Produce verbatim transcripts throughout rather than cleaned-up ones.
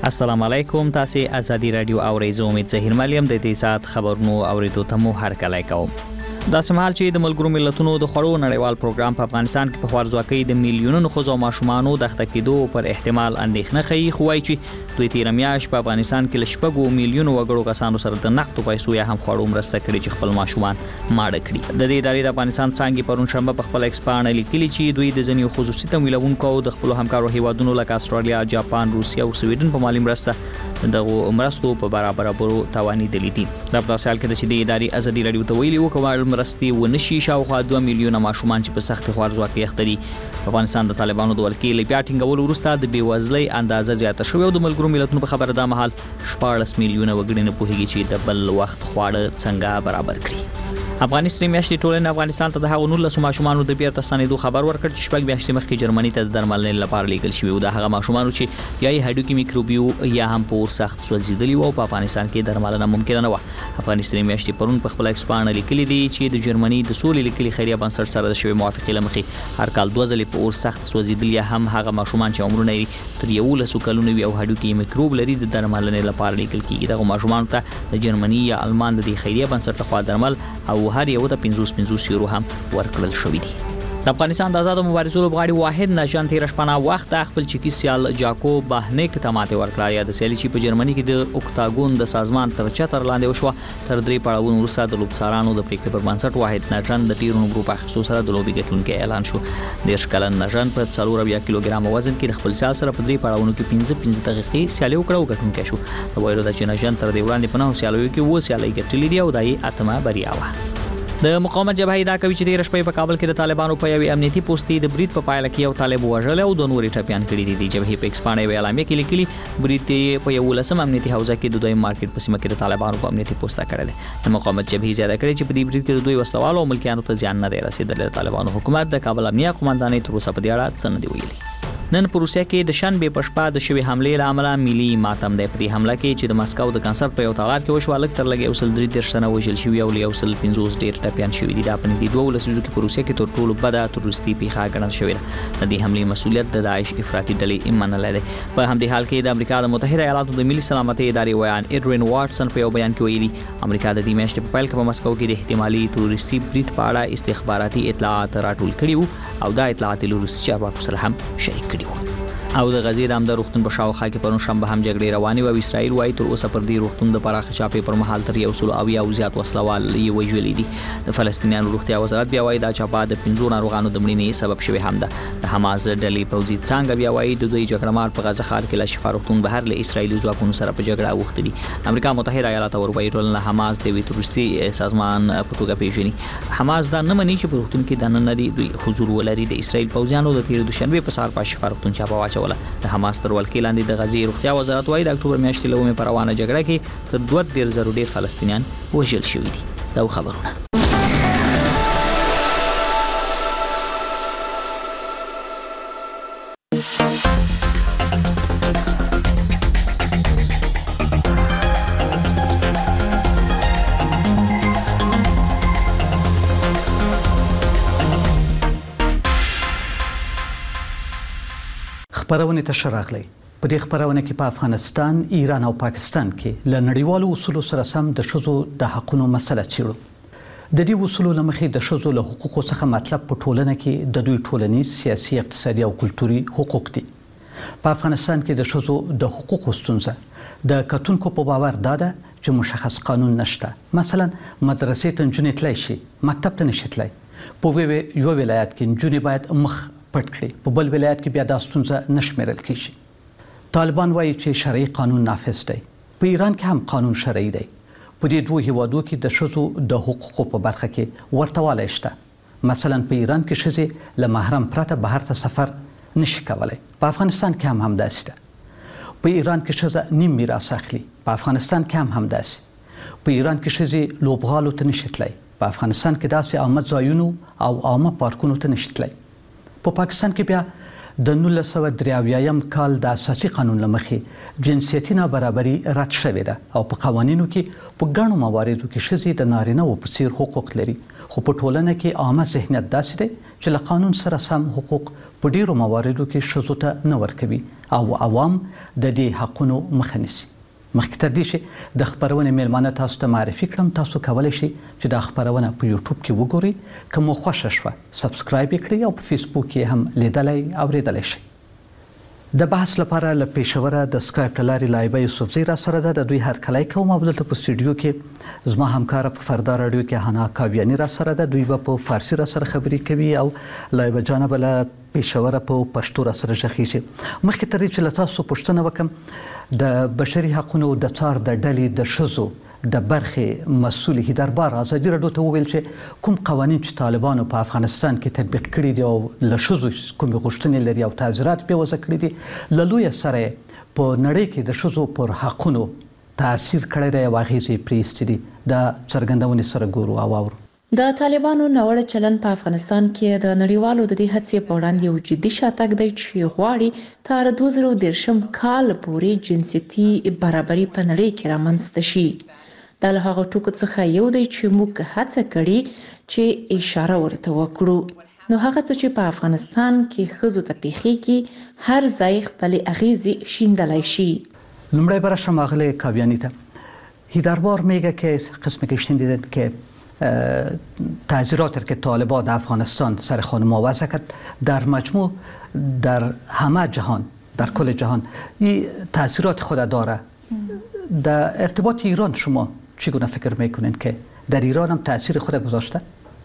السلام علیکم. تاسو ازادي رادیو اورئ. زه امید زهیر ملیم د دې سات خبرونو اوریدو ته مو هر کله کوم. دا سمحال چې د ملګرو ملتونو د خړو نړیوال پروګرام په افغانستان کې په خوارزواکۍ د میلیونونو ښځو او ماشومانو د اخته کېدو پر احتمال اندېښنه ښیي، خو وایي چې دوی تېره میاشت په افغانستان کې له شپږو میلیونو وګړو کسانو سره د نقدو پیسو یا هم خواړو مرسته کړې چې خپل ماشومان ماړه کړي. د دې ادارې د افغانستان څانګې پرون شنبه په خپل ایکس پاڼه لیکلي چې دوی د ځینو خصوصي تمویلونکو د خپل همکارو هیوادونو لکه استرالیا، جاپان، روسیه او سویډن په مالي مرسته دغه مرستو په برابرولو توانیدلې دي. د افغانستان کې د دې ادارې ازادي رادیو ته ویلي وو کومه مرستې ونشي شاوخوا دوه میلیونه ماشومان چې په سخت خوارزواکۍ اخته دي. افغانستان د طالبانو د ولکې له بیا ټینګولو وروسته د بېوزلۍ اندازه زیاته شوې او د ملګرو ملتونو په خبره دا مهال شپاړس میلیونه وګړي نه پوهېږي چې د بل وخت خواړه څنګه برابر کړي. افغاني سترې میاشتې ټولنې افغانستان ته د هغو نولسو ماشومانو د بیرته ستنېدو خبر ورکړ چې شپږ میاشتې مخکې جرمني ته د درملنې لپاره لیږل شوي وو. د هغه ماشومانو چې یا یې هډوکي میکروبي یا هم په اور سخت سوځېدلي وو او په افغانستان کې درملنه ممکنه نه وه. افغاني سترې میاشتې پرون په خپل ایکس پاڼه لیکلي دي چې د جرمني د سولې لیکلي خیریه بنسټ سره د شوې موافقې له مخې هر کال دوه ځلې په اور سخت سوځېدل یا هم هغه ماشومان چې عمرونه یې تر یولسو کلونو وي او هډوکي میکروب لري د درملنې لپاره لیږل کېږي. دغه ماشومانو ته د جرمني یا آلمان د دې خیریه بنسټ لخوا درمل او هر یو ته پنځوس پنځوس یورو هم ورکړل شوي دي. د افغانستان د آزادو مبارزو لوبغاړي واحد نژان تېره شپه وخت خپل چیکي سیال جاکو باهنیک ته ماتې ورکړه. یا د سیالي چې په جرمني کې د اوکتاګون د سازمان تر چتر لاندې وشوه تر درې پړاوونو وروسته د لوبڅارانو د پریکړې پر بنسټ واحد نژان د ټیرونو ګروپ اخیستو سره د لوبې ګټونکی اعلان شو. دېرش کلن نژان په څلور اویا کیلوګرامه وزن کې د خپل سیال سره په درې پړاوونو کې پنځه پنځه دقیقې سیالي وکړه او ګټونکی شو. د ویلو ده چې نژان تر دې وړاندې په نهو سیالیو کې اووه سیالۍ ګټلې دي او دا یې اتمه بریا وه. د مقاومت جبهه دا کوي چې تېره شپه په کابل کې د طالبانو په یوې امنیتي پوستې د برید په پایله کې یو طالب وژل او د نورې ټپیان کړي دي. د جبهې په ایکس پاڼه یوې اعلامیه کې لیکلي برید په یولسم امنیتي حوزه کې د دویم مارکیټ په سیمه کې د طالبانو په امنیتي پوسټه کړی دی. د مقاومت جبهې زیاته کړې چې په دې برید کې د دوی وسوالو او ملکیانو ته زیان نه دی رسېدلی. د طالبانو حکومت د کابل امنیه قومندانۍ تر اوسه په دې اړه څه نه دي ویلي. نن په روسیه کې د شنبې په شپه د شوې حملې له امله ملي ماتم دی. په دې حمله کې چې د مسکو د کنسرت په یو تالار کې وشوه لږ تر لږه یو سل درې دېرش تنه وژل شوي او یو سل پنځوس ډېر ټپیان شوي دي. دا په نږدې دوه لسیزو کې په روسیه کې تر ټولو بده تروریستي پیښه ګڼل شوې ده. د دې حملې مسؤلیت د داعش افراطي ډلې منلی دی. په همدې حال کې د امریکا د متحده ایالاتو د ملي سلامتۍ ادارې ویان ایډرین واټسن په یو بیان کې ویلي امریکا د دې میاشتې په پیل کې په مسکو کې د احتمالي تروریستي برید په اړه استخباراتي اطلاعات راټول کړي وو او دا اطلاعات له روسي چارواکو سره هم شریک کړي وو. او د غزې د عمده روغتون په شاوخوا کې پرون شنبه هم جګړې روانې وې او اسرائیل وایي تر اوسه پر دې روغتون د پراخه چاپې پر مهال تر یو سل اویا او زیات وسلوال یې وژلي دي. د فلسطینیانو روغتیا وزارت بیا وایي دا چاپه د پنځو ناروغانو د مړینې سبب شوې هم ده. د حماس ډلې پوځي څانګه بیا وایي د دوی جګړهمار په غزه ښار کې له شفا روغتون بهر له اسرائیلي ځواکونو سره په جګړه اوښتي دي. امریکا متحده ایالات او اروپایي ټولنه حماس د یوې تروریستي سازمان په توګه پیژني. حماس دا نه مني چې په روغتون کې دننه دي دوی حضور ولري. د اسرائیل پوځیانو د تېرې دوشنبې په سهار په شفا روغتون چاپه واچوله. د حماس تر ولکې لاندې د غزې روغتیا وزارت وایي د اکتوبر میاشتې له اومې په روانه جګړه کې تر دوه دېرش زرو ډېر فلسطینیان وژل شوي دي. دا خبرونه خبرونه ته شراغلی. په دې خبرونه کې په افغانستان، ایران او پاکستان کې له نړیوالو اصولو سره سم د ښځو د حقوقو مسله څیړو. د دې اصولو له مخې د ښځو له حقوقو څخه مطلب په ټولنه کې د دوی ټولنیز، سیاسي، اقتصادي او کلتوري حقوق دي. په افغانستان کې د ښځو د حقوقو ستونزه د کتونکو په باور دا ده چې مشخص قانون نشته. مثلا مدرسې ته نجونې تللی شي، مکتب ته نشي تللی. په یو ولایت کې نجونې باید مخ پټ کړي، په بل ولایت کې بیا دا ستونزه نشمیرل کیږي. طالبان وایي چې شرعي قانون نافذ دی. په ایران کې هم قانون شرعي دی. په دې دوه هیوادو کې د ښځو د حقوقو په برخه کې ورته والی شته. مثلا په ایران کې ښځې له محرم پرته بهر ته سفر نشي کولی. په افغانستان کې هم همداسې ده. په ایران کې ښځه نیم میراث اخلي. په افغانستان کې هم همداسې. په ایران کې ښځې لوبغالو ته نشي تللی. په افغانستان کې داسې عامه ځایونو او عامه پارکونو ته نشي تللی. په پاکستان کې بیا د نولس سوه درې اویایم کال د اساسي قانون له مخې جنسیتي نابرابري رد شوې ده او په قوانینو کې په ګڼو مواردو کې ښځې د نارینه‌وو په څیر حقوق لري. خو په ټولنه کې عامه ذهنیت داسې دی چې له قانون سره سم حقوق په ډیرو مواردو کې ښځو ته نه ورکوي او عوام د دې حقونو مخه نیسي. مخکې تر دې چې د خپرونې میلمانه تاسو ته معرفي کړم، تاسو کولی شئ چې دا خپرونه په یوټیوب کې وګورئ. که مو خوښه شوه سبسکرایب یې کړئ او په فیسبوک کې هم لیدلی اورېدلی شئ. د بحث لپاره له پېښوره د سکایپ له لارې لایبه یوسفزۍ را سره ده. د دوی هرکلی کوم او دلته په سټوډیو کې زما همکاره په فردا راډیو کې هنا کاویاني را سره ده. دوی به په فارسي را سره خبرې کوي او لایبه جانه به له پېښوره په پښتو را سره غږېږي. مخکې تر دې چې له تاسو پوښتنه وکړم، د بشري حقونو د څار د ډلې د ښځو د برخې مسؤل هیدربار ازادي راډیو ته وویل چې کوم قوانین چې طالبانو په افغانستان کې تطبیق کړي دي او له ښځو کومې غوښتنې لري او تعزیرات پرې وضع کړي دي، له لویه سره په نړۍ کې د ښځو پر حقونو تاثیر کړی دی او اغېزې یې پرې ایستې دي. دا څرګندونې سره ګورو او اورو. د طالبانو ناوړه چلن په افغانستان کې د نړیوالو د دې هڅې په وړاندې یو جدي شاتګ دی چې غواړي تر دوه زره دېرشم کال پورې جنسیتي برابري په نړۍ کې رامنځته شي. دا له هغه ټکو څخه یو دی چې موږ هڅه کړې چې اشاره ورته وکړو. نو هغه څه چې په افغانستان کې ښځو ته پیښیږي هر ځای خپلې اغیزې شیندلی شي. لومړی به راشم آقای کاویانی ته. هیدربار میگه که قسمی که شنیدید که تعزیرات که طالبان در افغانستان سر خانم وضع کرد در مجموع در همه جهان، در کل جهان این تاثیرات خود داره. در ارتباط ایران شما چگونه فکر میکنید که در ایران هم تاثیر خود گذاشته؟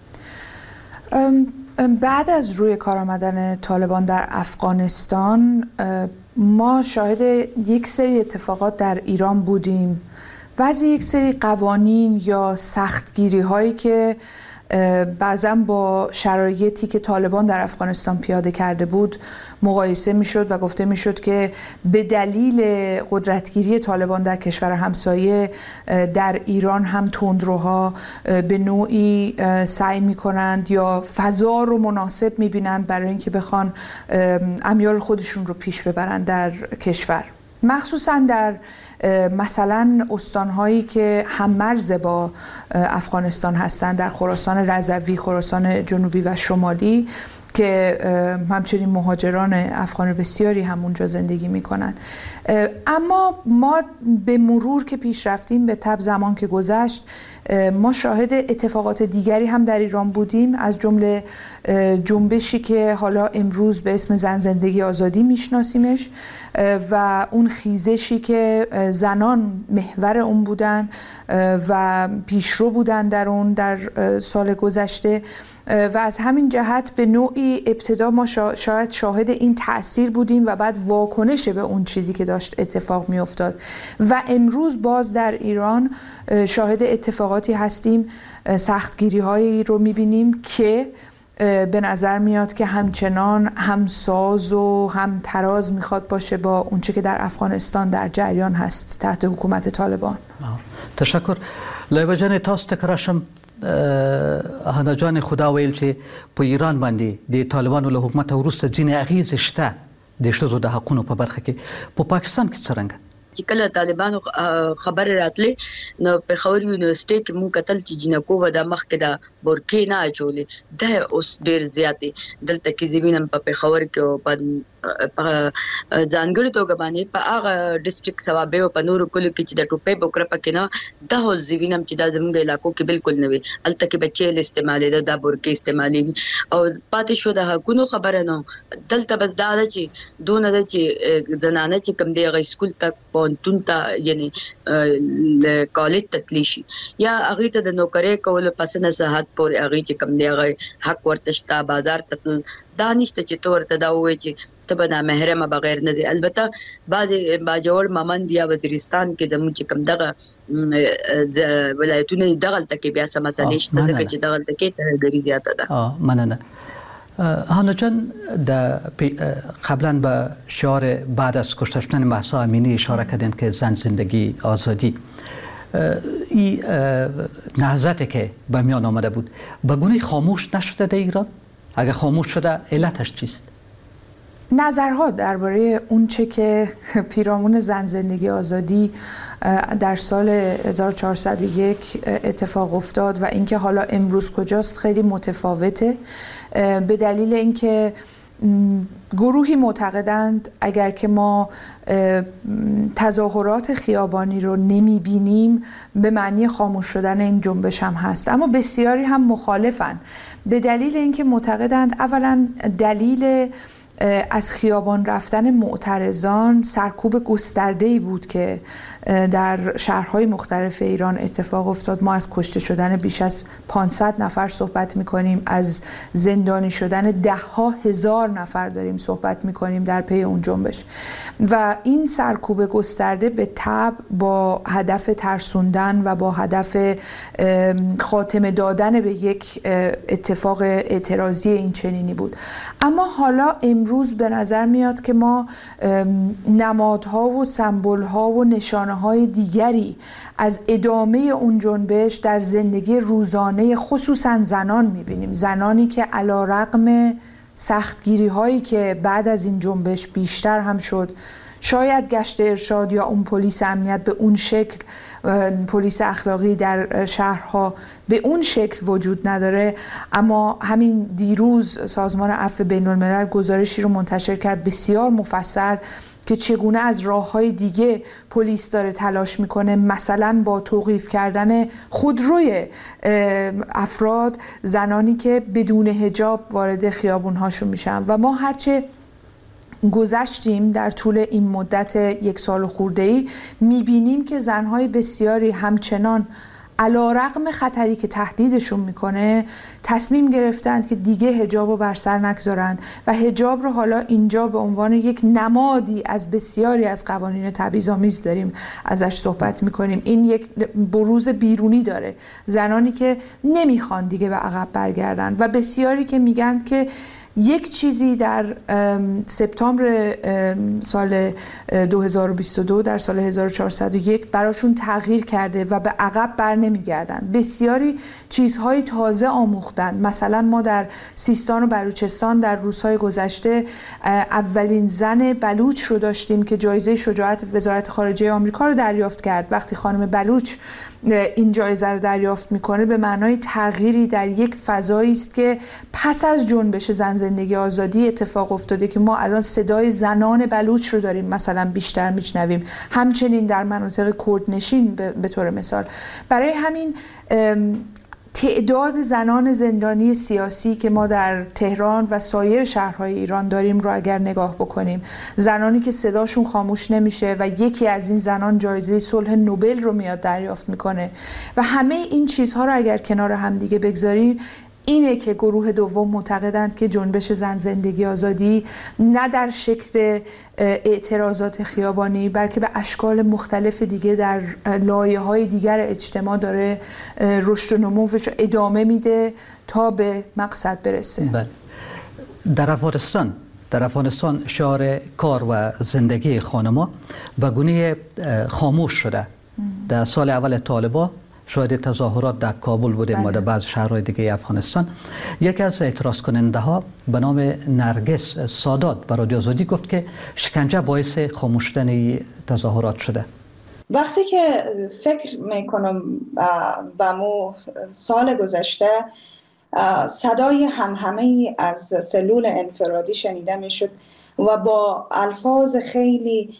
بعد از روی کار آمدن طالبان در افغانستان ما شاهد یک سری اتفاقات در ایران بودیم. بعضی یک سری قوانین یا سختگیری هایی که بعضا با شرایطی که طالبان در افغانستان پیاده کرده بود مقایسه میشد و گفته میشد که به دلیل قدرتگیری طالبان در کشور همسایه در ایران هم تندروها به نوعی سعی میکنند یا فضا رو مناسب میبینند برای اینکه بخوان امیال خودشون رو پیش ببرند در کشور، مخصوصا در مثلا استانهایی که هممرز با افغانستان هستند، در خراسان رضوی، خراسان جنوبی و شمالی که همچنین مهاجران افغان بسیاری هم اونجا زندگی میکنن. اما ما به مرور که پیش رفتیم، به تبع زمان که گذشت، ما شاهد اتفاقات دیگری هم در ایران بودیم، از جمله جنبشی که حالا امروز به اسم زن زندگی آزادی میشناسیمش و اون خیزشی که زنان محور اون بودن و پیشرو بودن در اون در سال گذشته و از همین جهت به نوعی ابتدا ما شاید شاهد این تأثیر بودیم و بعد واکنش به اون چیزی که داشت اتفاق می افتاد و امروز باز در ایران شاهد اتفاقاتی هستیم، سختگیری هایی رو می بینیم که به نظر میاد که همچنان همساز و هم تراز میخواد باشه با اونچه که در افغانستان در جریان هست تحت حکومت طالبان. تشکر. لایبه جان تاسو ته کراشم هنا جان خدا ویل چې په ایران باندې د طالبانو له حکومت وروسته ځینې اغیزې شته د ښځو د حقونو په برخه کې. په پاکستان کې څرنګه چې کله طالبانو خبر راتلې نو په خور یونیورسيټي کې مونږ کتل چې جنکو و د مخ کې د بورکې نه اچولې ده اوس ډېر زیاتې دلته کې زمينم په خور کې په ځانګړي توګه باندې په هغه ډیسټریکټ سوابه په نورو کلو کې چې د ټوپې بوکره پکې نه د زمينم چې د زموږ علاقو کې بالکل نه وي، الته کې بچي استعمالي د بورکې استعمالي او پاتې شو د حقونو خبره نه دلته بس دا چې دونه د چې زنانه چې کوم دی غي سکول تک پونتون ته یعنی کالج تتلی شي یا هغه ته د نوکری کول پس نه صحت پورې هغه چې کوم دی هغه حق ورته شته بازار تل دانشته چې تور ته دا وایي چې تبه نه محرمه بغیر نه دی. البته بعضی باجوړ ممند یا وزیرستان کې د موږ کوم دغه ولایتونه دغه تکي بیا سم مسلې شته چې دغه تکي ترګری زیاته ده. اه مننه. هانا جان در قبلا به شعار بعد از کشته شدن مهسا امینی اشاره کردین که زن زندگی آزادی، این نهضتی که به میان آمده بود به گونه خاموش نشده در ایران؟ اگر خاموش شده علتش چیست؟ نظرها درباره اونچه که پیرامون زن زندگی آزادی در سال هزار و چهارصد و یک اتفاق افتاد و اینکه حالا امروز کجاست خیلی متفاوته. به دلیل اینکه گروهی معتقدند اگر که ما تظاهرات خیابانی رو نمیبینیم به معنی خاموش شدن این جنبش هم هست، اما بسیاری هم مخالفن به دلیل اینکه معتقدند اولا دلیل از خیابان رفتن معترضان سرکوب گسترده‌ای بود که در شهرهای مختلف ایران اتفاق افتاد. ما از کشته شدن بیش از پانصد نفر صحبت می‌کنیم، از زندانی شدن ده ها هزار نفر داریم صحبت می‌کنیم در پی اون جنبش و این سرکوب گسترده به تبع با هدف ترسوندن و با هدف خاتمه دادن به یک اتفاق اعتراضی این چنینی بود. اما حالا امروز به نظر میاد که ما نمادها و سمبول‌ها و نشانه‌های دیگری از ادامه اون جنبش در زندگی روزانه خصوصا زنان می‌بینیم. زنانی که علی‌رغم سختگیری‌هایی که بعد از این جنبش بیشتر هم شد، شاید گشت ارشاد یا اون پلیس امنیت به اون شکل، پلیس اخلاقی در شهرها به اون شکل وجود نداره، اما همین دیروز سازمان عفو بین‌الملل گزارشی رو منتشر کرد بسیار مفصل که چگونه از راه‌های دیگه پلیس داره تلاش میکنه، مثلا با توقیف کردن خودروی افراد، زنانی که بدون حجاب وارد خیابون‌هاشون میشن. و ما هرچه گذشتیم در طول این مدت یک سال خورده‌ای میبینیم که زنهای بسیاری همچنان علی‌رغم خطری که تهدیدشون میکنه تصمیم گرفتند که دیگه حجاب رو بر سر نگذارن و حجاب رو حالا اینجا به عنوان یک نمادی از بسیاری از قوانین تبعیض‌آمیز داریم ازش صحبت میکنیم. این یک بروز بیرونی داره، زنانی که نمیخوان دیگه به عقب برگردن و بسیاری که میگن که یک چیزی در سپتامبر سال دو هزار و بیست و دو در سال هزار و چهارصد و یک براشون تغییر کرده و به عقب بر نمیگردن. بسیاری چیزهای تازه آموختن. مثلا ما در سیستان و بلوچستان در روزهای گذشته اولین زن بلوچ رو داشتیم که جایزه شجاعت وزارت خارجه آمریکا رو دریافت کرد. وقتی خانم بلوچ این جایزه رو دریافت میکنه به معنای تغییری در یک فضایی است که پس از جنبش زن زندگی آزادی اتفاق افتاده که ما الان صدای زنان بلوچ رو داریم مثلا بیشتر میشنویم، همچنین در مناطق کردنشین به طور مثال. برای همین تعداد زنان زندانی سیاسی که ما در تهران و سایر شهرهای ایران داریم رو اگر نگاه بکنیم، زنانی که صداشون خاموش نمیشه و یکی از این زنان جایزه صلح نوبل رو میاد دریافت میکنه و همه این چیزها رو اگر کنار هم دیگه بگذاریم، اینه که گروه دوم معتقدند که جنبش زن زندگی آزادی نه در شکل اعتراضات خیابانی بلکه به اشکال مختلف دیگه در لایه‌های دیگر اجتماع داره رشد و نموش ادامه میده تا به مقصد برسه. بله. در افغانستان در افغانستان شعار کار و زندگی خانما به گونه خاموش شده. در سال اول طالبان شاید تظاهرات در کابل بودیم بله. و در بعض شهرهای دیگه افغانستان. یکی از اعتراض کننده ها به نام نرگس سادات به رادیو آزادی گفت که شکنجه باعث خاموش شدن تظاهرات شده. وقتی که فکر میکنم به مو سال گذشته صدای همهمه از سلول انفرادی شنیده میشد و با الفاظ خیلی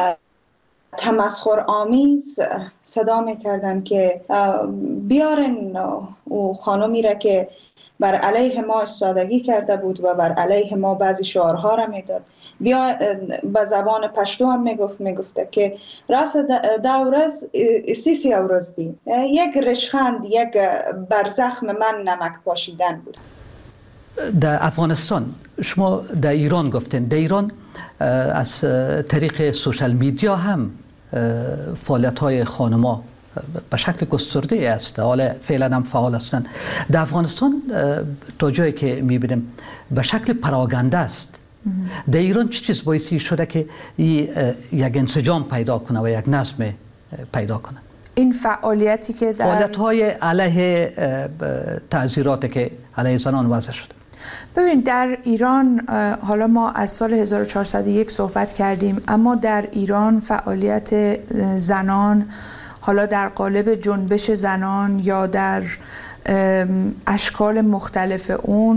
تمسخر آمیز صدا میکردن که بیارن او خانمی را که بر علیه ما استادگی کرده بود و بر علیه ما بعضی شعارها را میداد، بیا به زبان پشتو هم میگفت میگفته که راست دورز سیسی اورز دی یک رشخند یک بر زخم من نمک پاشیدن بود. در افغانستان شما در ایران گفتین، در ایران از طریق سوشال میدیا هم فعالیت‌های خانم‌ها به شکل گسترده است، حالا فعلا هم فعال هستند. در افغانستان تا جایی که می‌بینیم به شکل پراگنده است. در ایران چه چیز باعثی شده که یک انسجام پیدا کنه و یک نظم پیدا کنه؟ این فعالیتی که در فعالیت‌های علیه تعزیراتی که علیه زنان وضع شده. ببینید در ایران، حالا ما از سال هزار و چهارصد و یک صحبت کردیم، اما در ایران فعالیت زنان حالا در قالب جنبش زنان یا در اشکال مختلف اون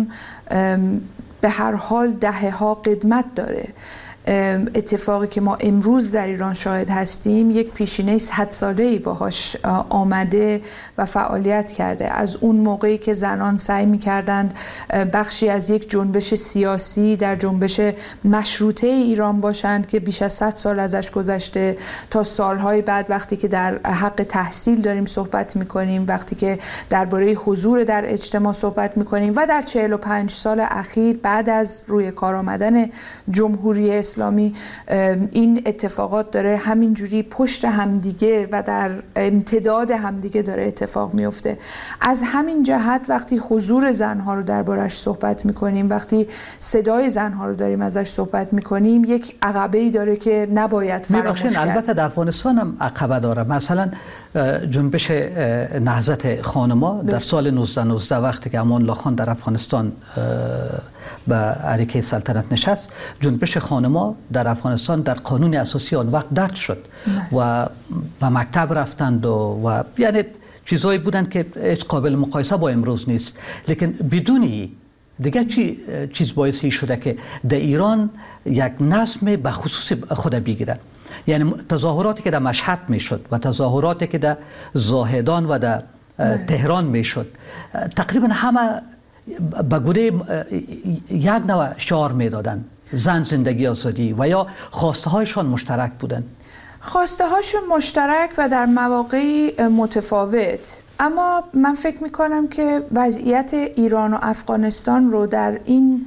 به هر حال دهه ها قدمت داره. اتفاقی که ما امروز در ایران شاهد هستیم یک پیشینه صد ساله‌ای باهاش آمده و فعالیت کرده. از اون موقعی که زنان سعی می‌کردند بخشی از یک جنبش سیاسی در جنبش مشروطه ایران باشند که بیش از صد سال ازش گذشته، تا سالهای بعد وقتی که در حق تحصیل داریم صحبت می‌کنیم، وقتی که درباره حضور در اجتماع صحبت می‌کنیم و در چهل و پنج سال اخیر بعد از روی کار آمدن جمهوری اسلامی، این اتفاقات داره همینجوری پشت همدیگه و در امتداد همدیگه داره اتفاق میفته. از همین جهت وقتی حضور زنها رو دربارش صحبت میکنیم، وقتی صدای زنها رو داریم ازش صحبت میکنیم، یک عقبه‌ای داره که نباید فراموش کرد. البته در افغانستان هم عقبه داره. مثلا جنبش نهضت خانما در سال نوزده نوزده وقتی که امان الله خان در افغانستان به عریکه سلطنت نشست، جنبش خانما در افغانستان در قانون اساسی آن وقت درج شد و به مکتب رفتند و, و یعنی چیزایی بودند که هیچ قابل مقایسه با امروز نیست. لیکن بدونی دیگه چی چیز باعثی شده که در ایران یک نظم به خصوص خود بگیره. یعنی تظاهراتی که در مشهد میشد و تظاهراتی که در زاهدان و در تهران میشد، تقریبا همه به گونه یک نوع شعار میدادن، زن زندگی آزادی، و یا خواسته هایشان مشترک بودن. خواسته هاشون مشترک و در مواقعی متفاوت، اما من فکر میکنم که وضعیت ایران و افغانستان رو در این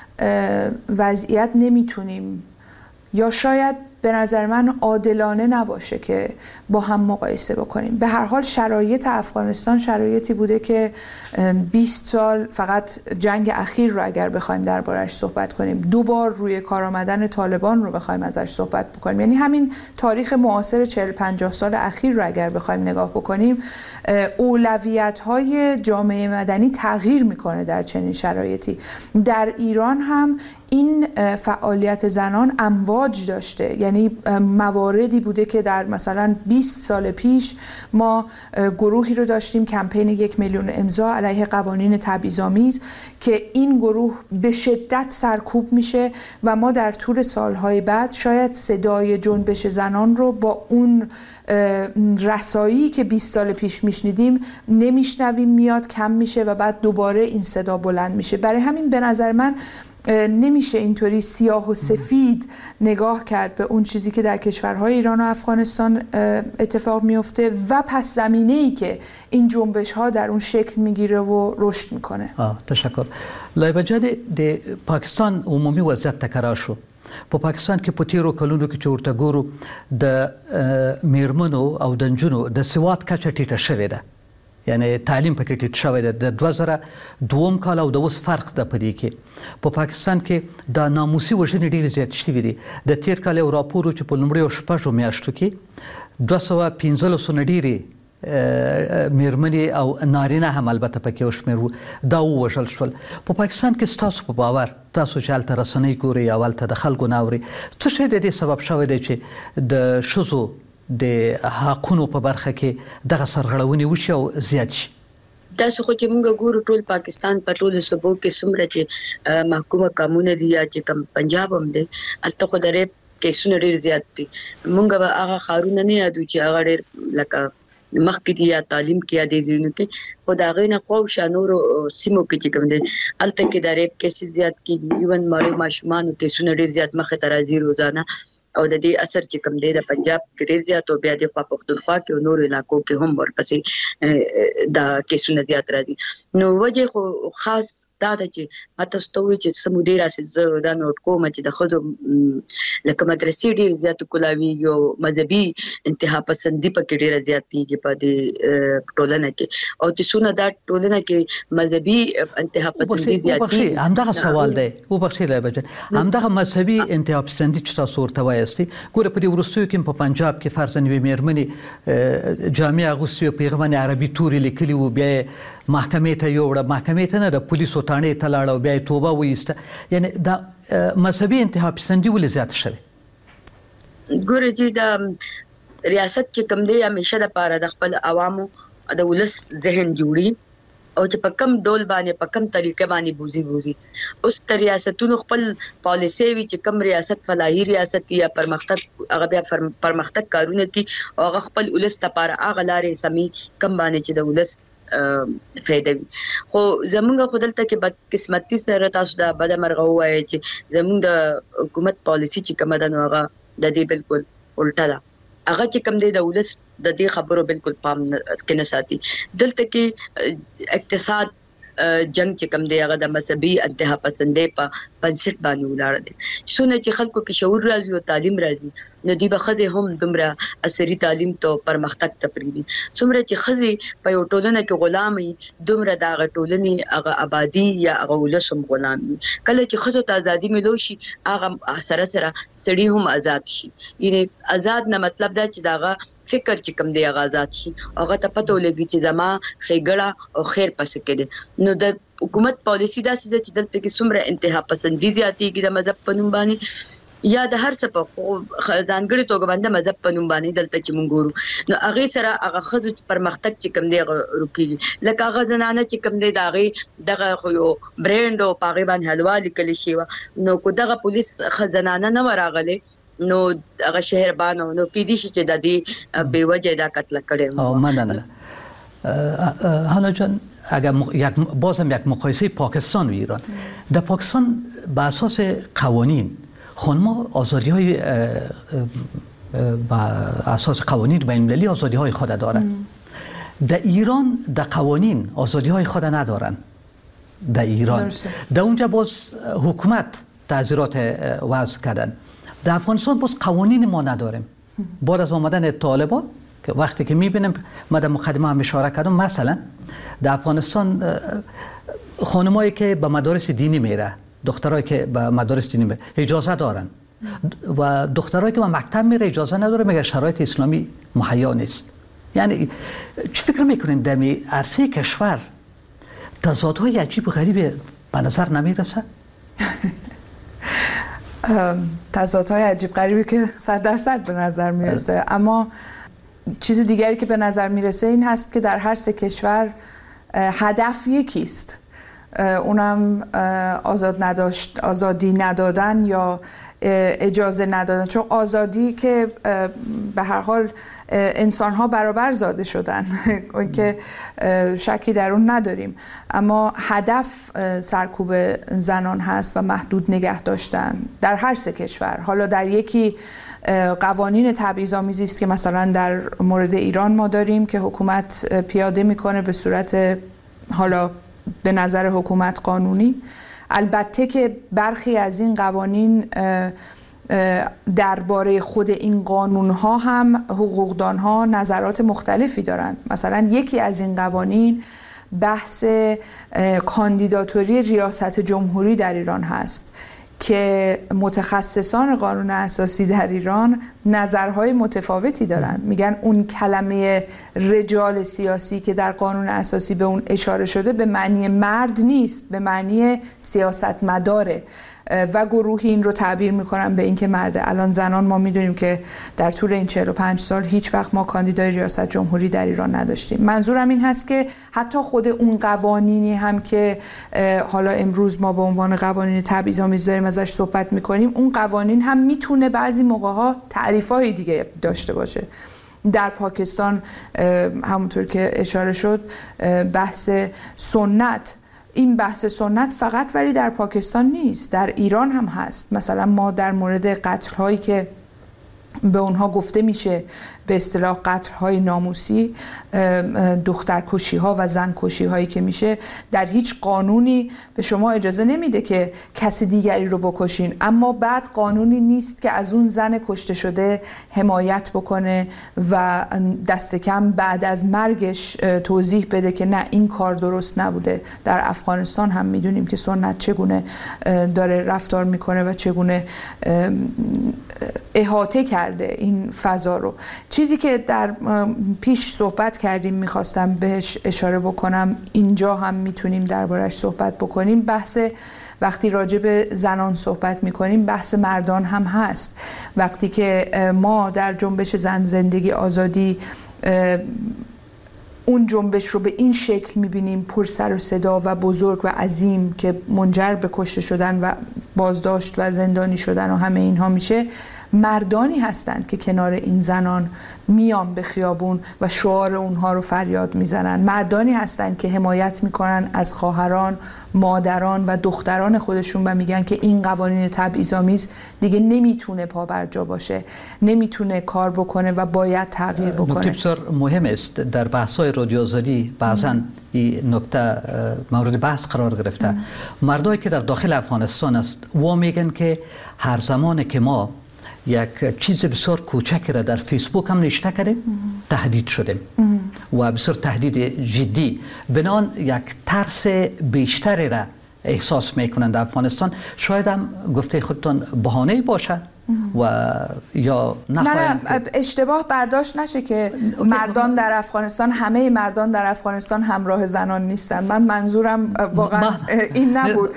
وضعیت نمیتونیم، یا شاید به نظر من عادلانه نباشه که با هم مقایسه بکنیم. به هر حال شرایط افغانستان شرایطی بوده که بیست سال، فقط جنگ اخیر رو اگر بخوایم دربارش صحبت کنیم، دو بار روی کار آمدن طالبان رو بخوایم ازش صحبت بکنیم، یعنی همین تاریخ معاصر چهل پنجاه سال اخیر رو اگر بخوایم نگاه بکنیم، اولویت‌های جامعه مدنی تغییر میکنه در چنین شرایطی. در ایران هم این فعالیت زنان امواج داشته، یعنی مواردی بوده که در مثلا بیست سال پیش ما گروهی رو داشتیم، کمپین یک میلیون امضا علیه قوانین تبعیض‌آمیز، که این گروه به شدت سرکوب میشه و ما در طول سالهای بعد شاید صدای جنبش زنان رو با اون رسایی که بیست سال پیش میشنیدیم نمیشنویم، میاد کم میشه و بعد دوباره این صدا بلند میشه. برای همین به نظر من نمیشه اینطوری سیاه و سفید نگاه کرد به اون چیزی که در کشورهای ایران و افغانستان اتفاق میفته و پس زمینه‌ای که این جنبش ها در اون شکل میگیره و رشد میکنه. آه تشکر. لایبه جان د پاکستان عمومی وضعیت تکرار شو. په پاکستان کې په تیرو کلونو کې چې ورته ګورو د میرمنو او د نجونو د سواد کچه ټیټه شوې ده، یعنی تعلیم پکې ټیټ شوی دی. د دوه زره دوم کال او د اوس فرق ده په دې کې. په پاکستان کې د ناموسي وژنې ډېرې زیات شوي دي. د تیر کال یو راپور چې په لومړیو شپږو میاشتو کې دوه سوه پنځلسو نه ډېرې میرمنې او نارینه هم البته پکې یو شمېر وو دا ووژل شول. په پاکستان کې ستاسو په باور، تاسو چې هلته رسنۍ ګورئ یا هلته د خلکو نه اورئ، څه شی د دې سبب شوی دی چې د ښځو د حقونو په برخه کې دغه سرغړونې وشي او زیات شي؟ تاسو خو چې موږ ګورو ټول پاکستان په ټولو صوبو کې څومره چې محکومه قانون دي یا چې کم پنجاب هم دی، هلته خو د ریپ کیسونه ډېر زیات دي. موږ به هغه ښارونه نه یادو چې هغه ډېر لکه مخکې دي یا تعلیم کې یا دې ځایونو کې، خو د هغې نه خواوشا نورو سیمو کې چې کوم دی هلته کې د ریپ کیسې زیات کېږي. ایون ماړه ماشومانو کیسونه ډېر زیات مخې ته راځي روزانه، او د دې اثر چې کوم دی د پنجاب کې ډېر زیات او بیا د خوا پښتونخوا کې او نورو علاقو کې هم ورپسې دا کیسونه زیات راځي. نو وجه خو خاص دا ده چې ماته ستوي چې سمودي راسي دا نوٹ کوم چې د خود لکه مدرسې ډېر زیات کولاوي یو مذهبي انتها پسندي پکې ډېر زیات دي په دې ټولنه کې، او چې څونه دا ټولنه کې مذهبي انتها پسندي زیات دي. همدغه سوال دی او بخښي لای بچ همدغه مذهبي انتها پسندي چې تاسو ورته وایستي. ګوره په دې ورستیو کې په پنجاب کې فرضاً وي میرمنې جامع اغوستي او پیغمبر عربي توري لیکلي وو، بیا محکمې ته یوړه، محکمې ته نه د پولیسو تانې ته لاړه او بیا یې توبه وایسته. یعنی دا مذهبي انتها پسندي ولې زیاته شوې؟ ګوره چې د ریاست چې کوم دی همیشه دپاره د خپل عوامو د ولس ذهن جوړي او چې په کم ډول باندې په کم طریقې باندې بوزي بوزي اوس تر ریاستونو خپل پالیسي وی چې کم ریاست فلاحي ریاست یا پرمختګ هغه بیا پرمختګ کارونه کوي او هغه خپل ولس لپاره هغه لارې سمي کم باندې چې د ولس فائدہ وي خو زمونږ خودلته کې بد قسمتي سره تاسو دا بد مرغه وایي چې زمونږ د حکومت پالیسي چې کومه ده نو هغه د دې بالکل الټا ده هغه چې کوم دی د ولس د دې خبرو بالکل پام کې نه ساتي دلته کې اقتصاد جنگ چې کوم دی هغه د مذهبي انتها پسندې په پنځټ باندې ولاړ دي څونه چې خلکو کې شعور راځي او تعلیم راځي نو دی به خدای هم دومره اثري تعلیم ته پرمختګ ته پریدي څومره چې خزي په یو ټولنه کې غلامي دومره د ټولنې هغه آبادی یا هغه ولسم غلامي کله چې خزو ته ازادي ملو شي هغه سره سره سړي هم آزاد شي یعنی آزاد نه مطلب دا چې داغه فکر چې کوم دی هغه آزاد شي هغه ته پته ولګي چې زما خېګړه او خیر پس کېده نو د حکومت پالیسی دا چې دلته کې څومره انتها پسندي زیاتېږي د مذهب په نوم باندې یا د هر څه په ځانګړي توګه باندې مذهب په نوم باندې دلته چې مونږ ګورو نو هغه سره هغه خزو پرمختګ چې کوم دی رکیږي لکه هغه زنانه چې کوم دی داغه دغه خو یو برند او پاغي باندې حلوا لیکل شي نو کو دغه پولیس خزانه نه وراغله نو هغه شهربانو نو کې دي چې د دې به وجه دا قتل کړي او مننه حالا جان اگر یک بازم یک مقایسه پاکستان و ایران در پاکستان به اساس قوانین خانم‌ها آزادی‌های با اساس قوانین بین‌المللی آزادی‌های خود دارند. در ایران در قوانین آزادی‌های خود ندارند. در ایران در اونجا باز حکومت تعزیرات وضع کردن. در افغانستان باز قوانین ما نداریم. بعد از آمدن طالبان که وقتی که می‌بینیم ما در مقدمه هم اشاره کردم مثلا در افغانستان خانمایی که به مدارس دینی میره دخترایی که به مدارس دینی میره اجازه دارن و دخترایی که به مکتب میره اجازه نداره مگر شرایط اسلامی مهیا نیست یعنی چه فکر میکنین در عرصه کشور تضادهای عجیب و غریب به نظر نمیرسه؟ تضادهای عجیب غریبی که صد درصد به نظر میرسه اما چیز دیگری که به نظر میرسه این هست که در هر سه کشور هدف یکیست اونم آزاد نداشت آزادی ندادن یا اجازه ندادن چون آزادی که به هر حال انسان‌ها برابر زاده شدن که شکی در اون نداریم اما هدف سرکوب زنان هست و محدود نگه داشتن در هر سه کشور حالا در یکی قوانین تبعیض‌آمیزی است که مثلا در مورد ایران ما داریم که حکومت پیاده میکنه به صورت حالا به نظر حکومت قانونی البته که برخی از این قوانین درباره خود این قانون‌ها هم حقوقدان‌ها نظرات مختلفی دارند مثلا یکی از این قوانین بحث کاندیداتوری ریاست جمهوری در ایران هست که متخصصان قانون اساسی در ایران نظرهای متفاوتی دارند میگن اون کلمه رجال سیاسی که در قانون اساسی به اون اشاره شده به معنی مرد نیست به معنی سیاستمداره و گروهی این رو تعبیر میکنن به اینکه مرده الان زنان ما میدونیم که در طول این چهل و پنج سال هیچ وقت ما کاندیدای ریاست جمهوری در ایران نداشتیم منظورم این هست که حتی خود اون قوانینی هم که حالا امروز ما به عنوان قوانین تبعیض‌آمیز داریم ازش صحبت میکنیم اون قوانین هم میتونه بعضی موقع‌ها تعریف‌های دیگه داشته باشه در پاکستان همونطور که اشاره شد بحث سنت این بحث سنت فقط ولی در پاکستان نیست در ایران هم هست مثلا ما در مورد قتل هایی که به اونها گفته میشه به اصطلاح قتل های ناموسی دخترکشی ها و زن کشی هایی که میشه در هیچ قانونی به شما اجازه نمیده که کسی دیگری رو بکشین اما بعد قانونی نیست که از اون زن کشته شده حمایت بکنه و دست کم بعد از مرگش توضیح بده که نه این کار درست نبوده در افغانستان هم میدونیم که سنت چگونه داره رفتار میکنه و چگونه احاطه کرده این فضا رو چیزی که در پیش صحبت کردیم میخواستم بهش اشاره بکنم اینجا هم میتونیم دربارش صحبت بکنیم بحث وقتی راجع به زنان صحبت میکنیم بحث مردان هم هست وقتی که ما در جنبش زن زندگی آزادی اون جنبش رو به این شکل میبینیم پر سر و صدا و بزرگ و عظیم که منجر به کشته شدن و بازداشت و زندانی شدن و همه اینها میشه، مردانی هستند که کنار این زنان میان به خیابون و شعار اونها رو فریاد میزنن. مردانی هستند که حمایت میکنن از خواهران، مادران و دختران خودشون و میگن که این قوانین تبعیض‌آمیز دیگه نمیتونه پابرجا باشه، نمیتونه کار بکنه و باید تغییر بکنه. نکته بسیار مهم است در بحث‌های رادیو آزادی بعضاً این نکته مورد بحث قرار گرفته. مردایی که در داخل افغانستان است و میگن که هر زمانی که ما یک چیز بسیار کوچکی را در فیسبوک هم نشته کردیم تهدید شدیم و بسیار تهدید جدی، بنان یک ترس بیشتری را احساس میکنند در افغانستان. شاید هم گفته خودتان بهانه باشه و یا نه اشتباه برداشت نشه که مردان در افغانستان، همه مردان در افغانستان همراه زنان نیستن. من منظورم واقعا این نبود،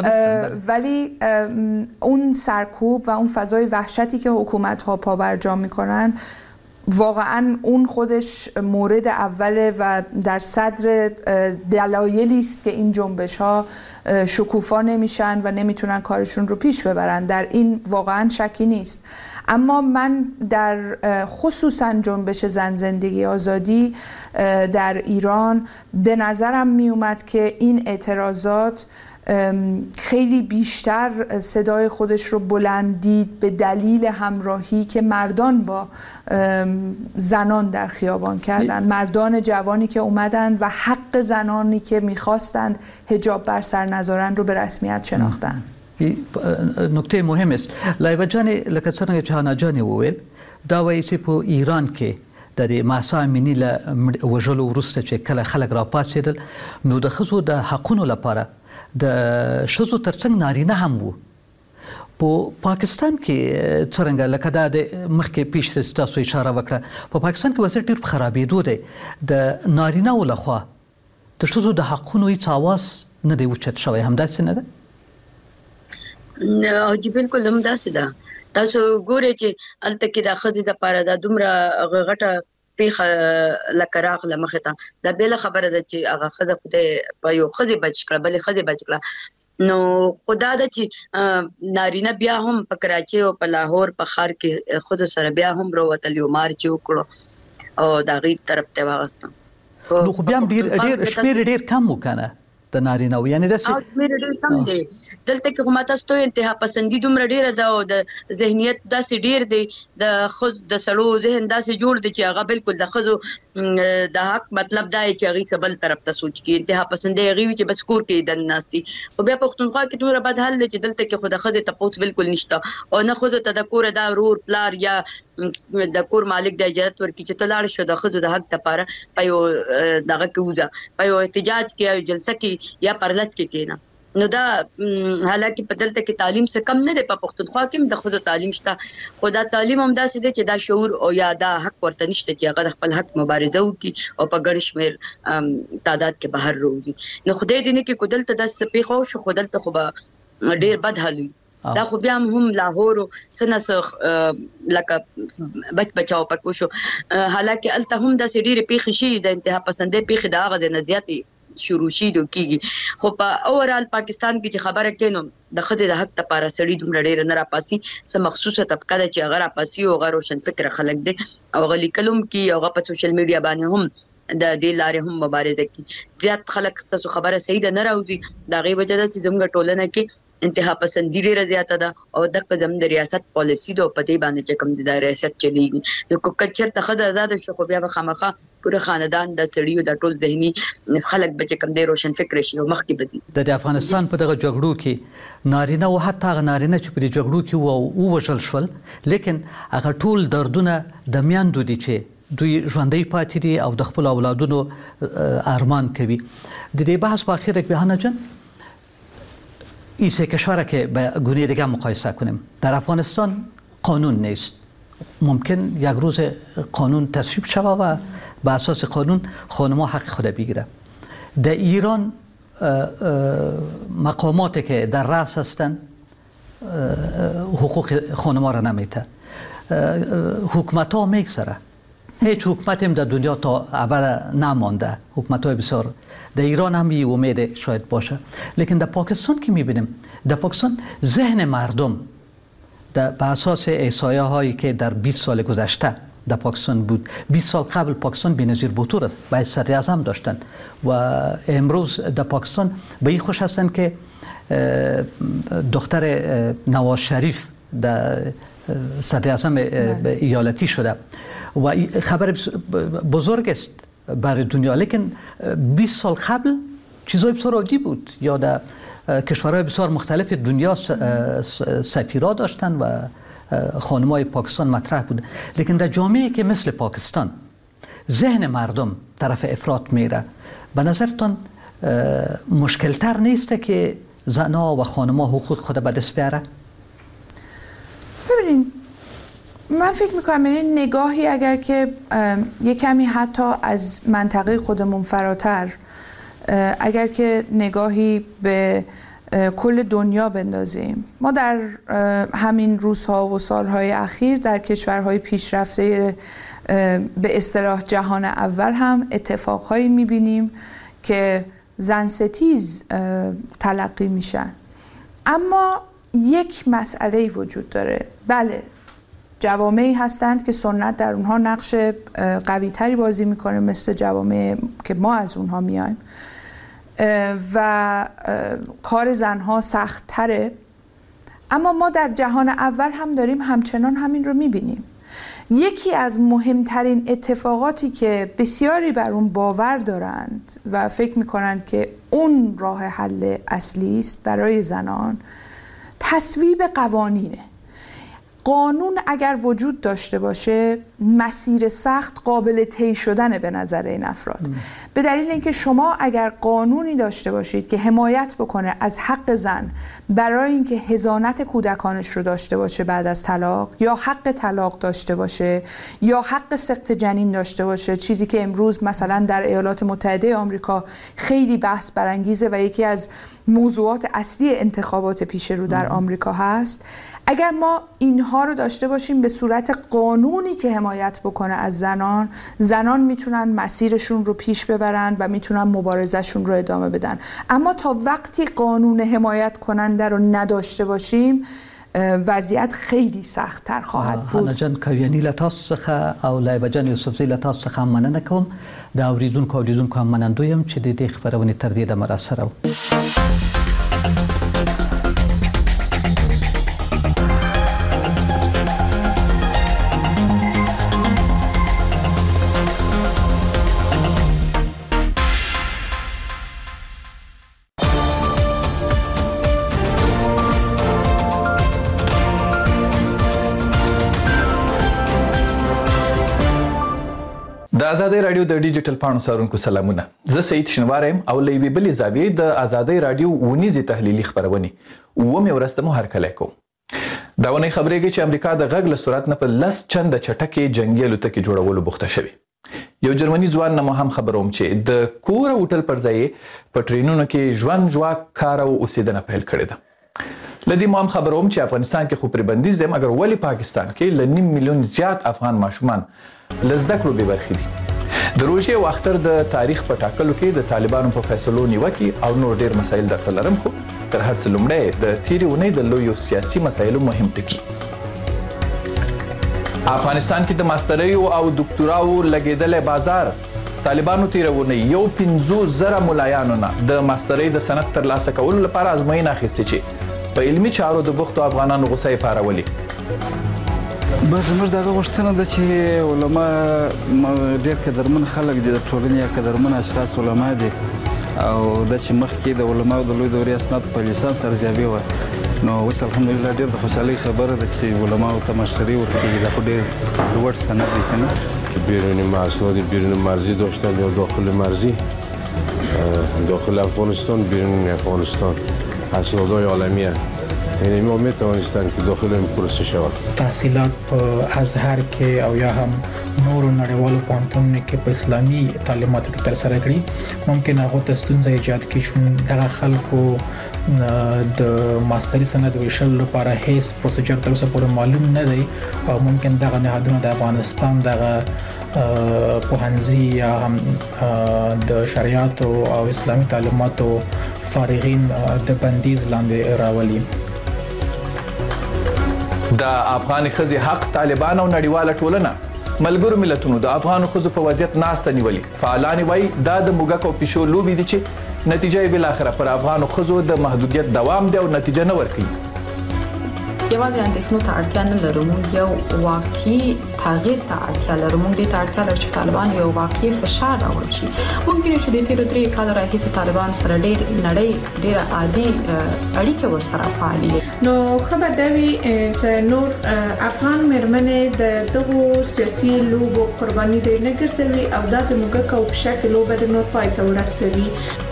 ولی اون سرکوب و اون فضای وحشتی که حکومت ها پابرجا میکنن واقعا اون خودش مورد اوله و در صدر دلایلی است که این جنبش ها شکوفا نمیشن و نمیتونن کارشون رو پیش ببرن. در این واقعا شکی نیست. اما من در خصوصا جنبش زن زندگی آزادی در ایران به نظرم می اومد که این اعتراضات خیلی بیشتر صدای خودش رو بلندید به دلیل همراهی که مردان با زنان در خیابان کردند، مردان جوانی که اومدن و حق زنانی که میخواستند حجاب بر سر نذارن رو به رسمیت شناختن. نکته مهم است. لایبه جان لکه څنګه چې هانا جان وویل دا وایي چې په ایران کې د ماسا امینی له وژلو وروسته چې کله خلک راپاڅېدل نو د ښځو د حقونو لپاره د ښځو ترڅنګ نارینه هم وو. په پاکستان کې څرنګه لکه دا د مخکې پیش تاسو اشاره وکړه، په پاکستان کې وضعیت ډېر په خرابېدو دی. د نارینهو لخوا د ښځو د حقونو هېڅ اواز نه دی اوچت شوی، همداسې نه ده؟ او جی بالکل همداسې ده. تاسو ګورئ چې هلته کې د ښځې دپاره دا دومره غټه پیښه لکه راغله مخې ته، دا بېله خبره ده چې هغه ښځه خدای په یو ښځې بچ کړه، بلې ښځې بچ کړه. نو خو دا ده چې نارینه بیا هم په کراچۍ او په لاهور په ښار کې ښځو سره بیا هم راوتل، یو مارچ یې وکړو او د هغې طرف ته یې واغېستو. نو خو بیا هم ډېر شمېر ډېر کم و که نه د نارینهو، یعنې داسې او شمېر ډېر کم دی. دلته کې خو ما تاسو ته انتها پسندي دومره ډېره ده او د ذهنیت داسې ډېر دی، د ښځو د سړو ذهن داسې جوړ دی چې هغه بالکل د ښځو د حق مطلب دا دی چې هغې څه بل طرف ته سوچ کړي. انتها پسندۍ هغې وي چې بس کور کې دننه ناست دي. خو بیا پښتونخوا کې دومره بد حال دی چې دلته کې خو د ښځې تپوس بالکل نشته او نه ښځو ته د کوره دا ورور پلار یا د کور مالک د اجازت ورکړي چې ته لاړ شو د ښځو د حق دپاره په یو دغه کې وځه، په یو احتجاج کې یا جلسه کې یا پرلط کې کېنه. نو دا حالانکه په دلته کې تعلیم څه کم نه دی، په پښتونخوا کې هم د ښځو تعلیم شته، خو دا تعلیم هم داسې دی چې دا شعور او یا دا حق ورته نشته چې هغه د خپل حق مبارزه وکړي او په ګڼ شمېر تعداد کې بهر راوځي. نو خدای دې نه کړي که دلته داسې څه پېښه وشو، خو دلته خو به ډېر بد حال وي. دا خو بیا هم لاهور او څه نه څه لکه بچ بچاو پکې وشو، حالانکه هلته هم داسې ډېرې پېښې شوي د انتها پسندۍ پېښې د هغه د نه زیاتې شروع شي دو کیږي. خو په اورال پاکستان کې چې خبره کینو د ښځې د حق لپاره سړي دومره ډېر نه راپاسي، څه مخصوصه طبقه ده چې هغه راپاسي او هغه روشن فکره خلک دي او هغه لیکلم کې هغه په سوشل میډیا باندې هم د دې لارې هم مبارزه کوي. زیات خلک ستاسو خبره صحیح ده نه راوځي، د هغې وجه ده چې زموږ ټولنه کې انتها پسندي ډېره زیاته ده او دغه زموږ د ریاست پالیسي ده او په دې باندې چې کوم د ریاست چلیږي. نو که چېرته ښځه ازاده شوه خو بیا به خامخا پوره خاندان د سړیو د ټول ذهني خلک به چې کوم دی روشن فکره شي او مخکې به ځي. د افغانستان په دغه جګړو کې نارینه او حتی هغه نارینه چې په دې جګړو کې ووژل شول، لیکن هغه ټول دردونه د میندو دي چې دوی ژوندۍ پاتې دي او د خپلو اولادونو ارمان کوي. د دې بحث په اخیر کې بهانه جان این سه کشور که به گونه دیگه مقایسه کنیم، در افغانستان قانون نیست. ممکن یک روز قانون تصویب شود و به اساس قانون خانم‌ها حق خود بگیره. در ایران مقاماتی که در رأس هستند حقوق خانم‌ها را نمیده، حکومت‌ها میگذره هیچ حکومت هم در دنیا تا ابد نمانده، حکومت های بسیار. در ایران هم یه امید شاید باشه، لیکن در پاکستان که میبینیم، در پاکستان ذهن مردم در به اساس احصایه هایی که در بیست سال گذشته در پاکستان بود، بیست سال قبل پاکستان بی‌نظیر بطور است و صدر اعظم داشتند و امروز در پاکستان به این خوش هستند که دختر نواز شریف در صدر اعظم ایالتی شده و خبر بزرگ است برای دنیا. لیکن بیست سال قبل چیزای بسیار عادی بود، یا در کشورهای بسیار مختلف دنیا سفیرا داشتن و خانمای پاکستان مطرح بود. لیکن در جامعه که مثل پاکستان ذهن مردم طرف افراط میره، به نظرتان مشکلتر نیسته که زنها و خانمها حقوق خود به دست بیاره؟ ببینین، من فکر میکنم این نگاهی اگر که یک کمی حتی از منطقه خودمون فراتر، اگر که نگاهی به کل دنیا بندازیم، ما در همین روزها و سالهای اخیر در کشورهای پیشرفته به اصطلاح جهان اول هم اتفاقهایی میبینیم که زن ستیز تلقی میشن. اما یک مسئله وجود داره. بله، جوامعی هستند که سنت در اونها نقش قوی تری بازی میکنه، مثل جوامع که ما از اونها میایم و کار زنها سخت تره. اما ما در جهان اول هم داریم همچنان همین رو میبینیم. یکی از مهمترین اتفاقاتی که بسیاری بر اون باور دارند و فکر میکنند که اون راه حل اصلی است برای زنان، تصویب قوانینه. قانون اگر وجود داشته باشه، مسیر سخت قابل طی شدن به نظر این افراد. ام. به دلیل اینکه شما اگر قانونی داشته باشید که حمایت بکنه از حق زن برای اینکه حضانت کودکانش رو داشته باشه بعد از طلاق، یا حق طلاق داشته باشه، یا حق سقط جنین داشته باشه، چیزی که امروز مثلا در ایالات متحده آمریکا خیلی بحث برانگیزه و یکی از موضوعات اصلی انتخابات پیش رو در آمریکا هست. اگر ما اینها رو داشته باشیم به صورت قانونی که حمایت بکنه از زنان، زنان میتونن مسیرشون رو پیش ببرن و میتونن مبارزهشون رو ادامه بدن. اما تا وقتی قانون حمایت کننده رو نداشته باشیم، وضعیت خیلی سخت‌تر خواهد بود. هانا جان کویانی لتاس څخه او لایبه جان یوسفزی لتاس څخه مننه کوم. د اوریدونکو اوریدونکو هم منندوی یم چې د دې خبرونې تر دې دمه راسره و. د آزادۍ رادیو د ډیجیټل پاڼو څارونکو سلامونه. زه سعید شینواری یم او له یوې بلې زاویې د آزادۍ رادیو اونیزې تحلیلي خپرونې اوومې ورځ ته مو هرکلی کوم. دا اونۍ خبرېږي چې امریکا د غږ له سرعت نه په لس چنده چټکې جنګي الوتکې جوړولو بوخته شوې. یو جرمني ځوان نه مو هم خبروم چې د کور او هوټل پر ځای په ټرینونو کې ژوند ژواک کار او اوسېدنه پیل کړې ده. له دې مو هم خبروم چې افغانستان کې خو پرې بندیز دی، مګر ولې پاکستان کې له نیم میلیون زیات افغان ماشومان له زده کړو بې برخې دي. د روژې او اختر د تاریخ په ټاکلو کې د طالبانو په فیصلو نیوکې او نور ډېر مسایل درته لرم، خو تر هر څه لومړی د تېرې اونۍ د لویو سیاسي مسایلو مهم ټکي. افغانستان کې د ماستریو او دکتوراو لګېدلی بازار. طالبانو تېره اونۍ یو پنځوس زره ملایانو نه د ماسترۍ د سند ترلاسه کولو لپاره ازموینه اخیستې چې په علمي چارو د بوختو افغانانو غوسه یې پارولې. بس زموږ دغه غوښتنه ده چې علما ډېر قدرمن خلک دي، د ټولنې یا قدرمن اشخاص علما دي، او دا چې مخکې د علماو د لوی دورې اسناد په لیسانس ارزیابي وه، نو اوس الحمدلله ډېر د خوشحالۍ خبره ده چې علماو ته مشتری ورکوي. دا خو ډېر لوړ سند دی که نه؟ که بیرون محصولات بیرون مرزی داشتن یا داخل مرزی، داخل افغانستان بیرون افغانستان اسنادهای عالمی یعنی امید افغانستان کې داخله پروسه شوه. تحصیلات په ازهر کې او یا هم نورو نړیوالو پوهنتونونو کې په اسلامي تعلیماتو کې تر سره کړي، ممکن هغه ته ستونزې ایجاد کړي چې دغه خلکو د ماستري سند ویشل لپاره هیڅ پروسیجر تر اوسه پورې معلوم نه دی او ممکن دغه نهادونه د افغانستان دغه پوهنځي یا هم د شریعت او اسلامي تعلیماتو فارغین د بندیز لاندې راولي. د افغان ښځې حق طالبان او نړیواله ټولنه ملګرو ملتونو د افغان ښځو په وضعیت ناسته نیولې. فعالان وایي دا د موږک او پیشو لوبې دي چې نتیجه یې بل اخره پر افغان ښځو د محدودیت دوام دی او نتیجه نه ورکوي. یوازې اندېښنو ته اړتیا نه لرو، موږ یو واقعي تغییر ته اړتیا لرو. موږ دې ته اړتیا لرو چې طالبان یو واقعي فشار راوړي شي. ممکن چې د تیرو درې کال راهیسې طالبان سره ډېر نړۍ ډېر عادي اړیکې ورسره پالي. نو خبر دا وی چې نور افغان مېرمنې د دغو سیاسي لوبو قرباني دي نه ګرځوي او دا د موږ کو په شکل لوبه د نور پای ته ورسوي.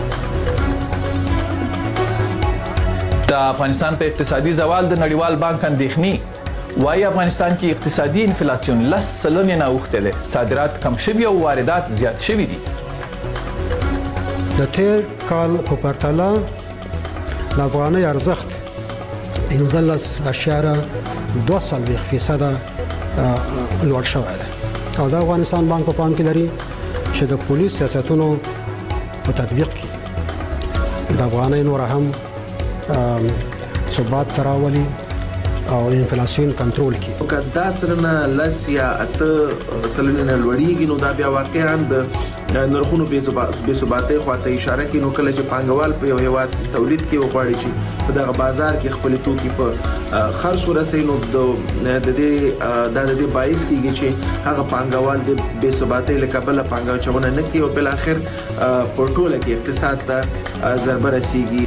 د افغانستان په اقتصادي زوال د نړیوال بانک اندېښنې وايي افغانستان کې اقتصادي انفلیسیون لس سلنې نه اوښتی دی، صادرات کم شوي او واردات زیات شوي دي. د تیر کال په پرتله د افغانۍ ارزښت پنځلس اعشاریه دوه څلوېښت فیصده لوړ شوی دی او د افغانستان بانک په پام کې لري چې د پولیس سیاستونو په تطبیق کې د افغانۍ نور هم ثبات تراولي او انفلیسیون کنټرول کی. کدا سرنه لس یا اته سلنه لوړیږي نو دا بیا واقعا د نرخونو به ثباتي خواته اشاره کوي. نو کله چې پانګوال په یو هیواد تولید کې وغواړي چې په دغه بازار کې خپل توکي په خرڅ ورسوي نو د دې د دې باعث کیږي چې هغه پانګوال د به ثباتي لکبل پانګوچونه نه کوي او بل اخر په ټوله کې اقتصاد ته ضربه رسیږي.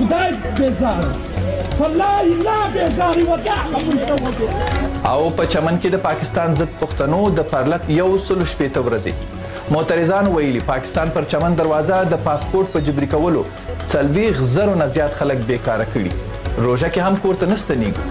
او په چمن کې د پاکستان ضد پښتنو د پرلط یو سل شپېته ورځې معترضان ویلي پاکستان پر چمن دروازه د پاسپورت په جبري کولو څلوېښت زرو نه زیات خلک بیکاره کړي. روژه کې هم کور ته نه ستنېږي.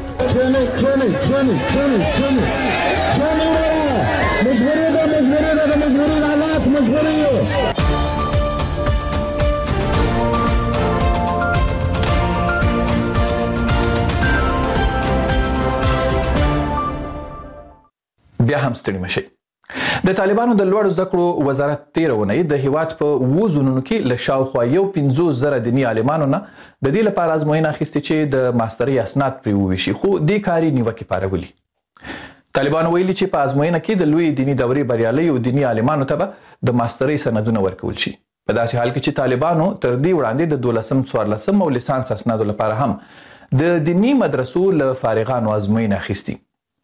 بیا هم ستړي مشي. د طالبانو د لوړ زده کړو وزارت تیرونه د هیواد په وو زونونو کې له شاوخوا یو پنځوس زره دیني عالمانو نه د دې لپاره ازموینه اخیستې چې د ماسترۍ اسناد پرې وویشي، خو دې کاري نیوکې پارولي. طالبانو ویلي چې په ازموینه کې د لوی دیني دورې بریالیو دیني عالمانو ته به د ماسترۍ سندونه ورکول شي. په داسې حال کې چې طالبانو تر دې وړاندې د دولسم څوارلسم او لیسانس اسنادو لپاره هم د دیني مدرسو له فارغانو ازموینه اخیستې.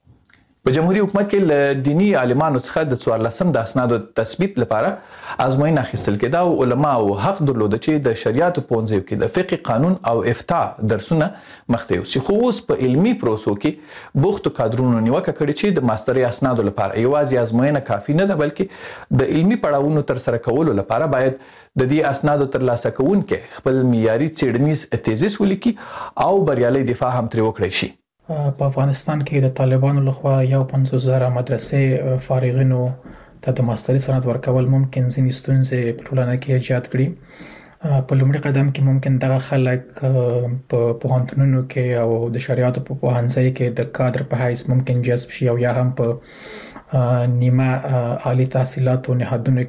په جمهوریت حکومت کې له دینی عالمانو څخه د څوارلسم د اسنادو تثبیت لپاره ازموینه اخیستل کېده او علماو حق درلوده چې د شریعت پوهنځیو کې د فقه، قانون او افتاء درسونه مخته یوسي. خو اوس په علمي پروسو کې بوختو کادرونو نیوکه کړې چې د ماسترۍ اسنادو لپاره یوازې ازموینه کافي نه ده، بلکې د علمي پړاوونو تر سره کولو لپاره باید د دې اسنادو ترلاسه کوونکي خپل معیاري څېړنیز تیزیس ولیکي او بریالي دفاع هم ترې وکړی شي. په افغانستان کې د طالبانو لخوا یو پنځوس زره مدرسې فارغینو ته د ماسترۍ سند ورکول ممکن ځینې ستونزې په ټولنه کې ایجاد کړي. په لومړي قدم کې ممکن دغه خلک په پوهنتونونو کې او د شریعتو په پوهنځي کې د کادر په حیث ممکن جذب شي او یا هم په نیمه عالی تحصیلاتو نهادونو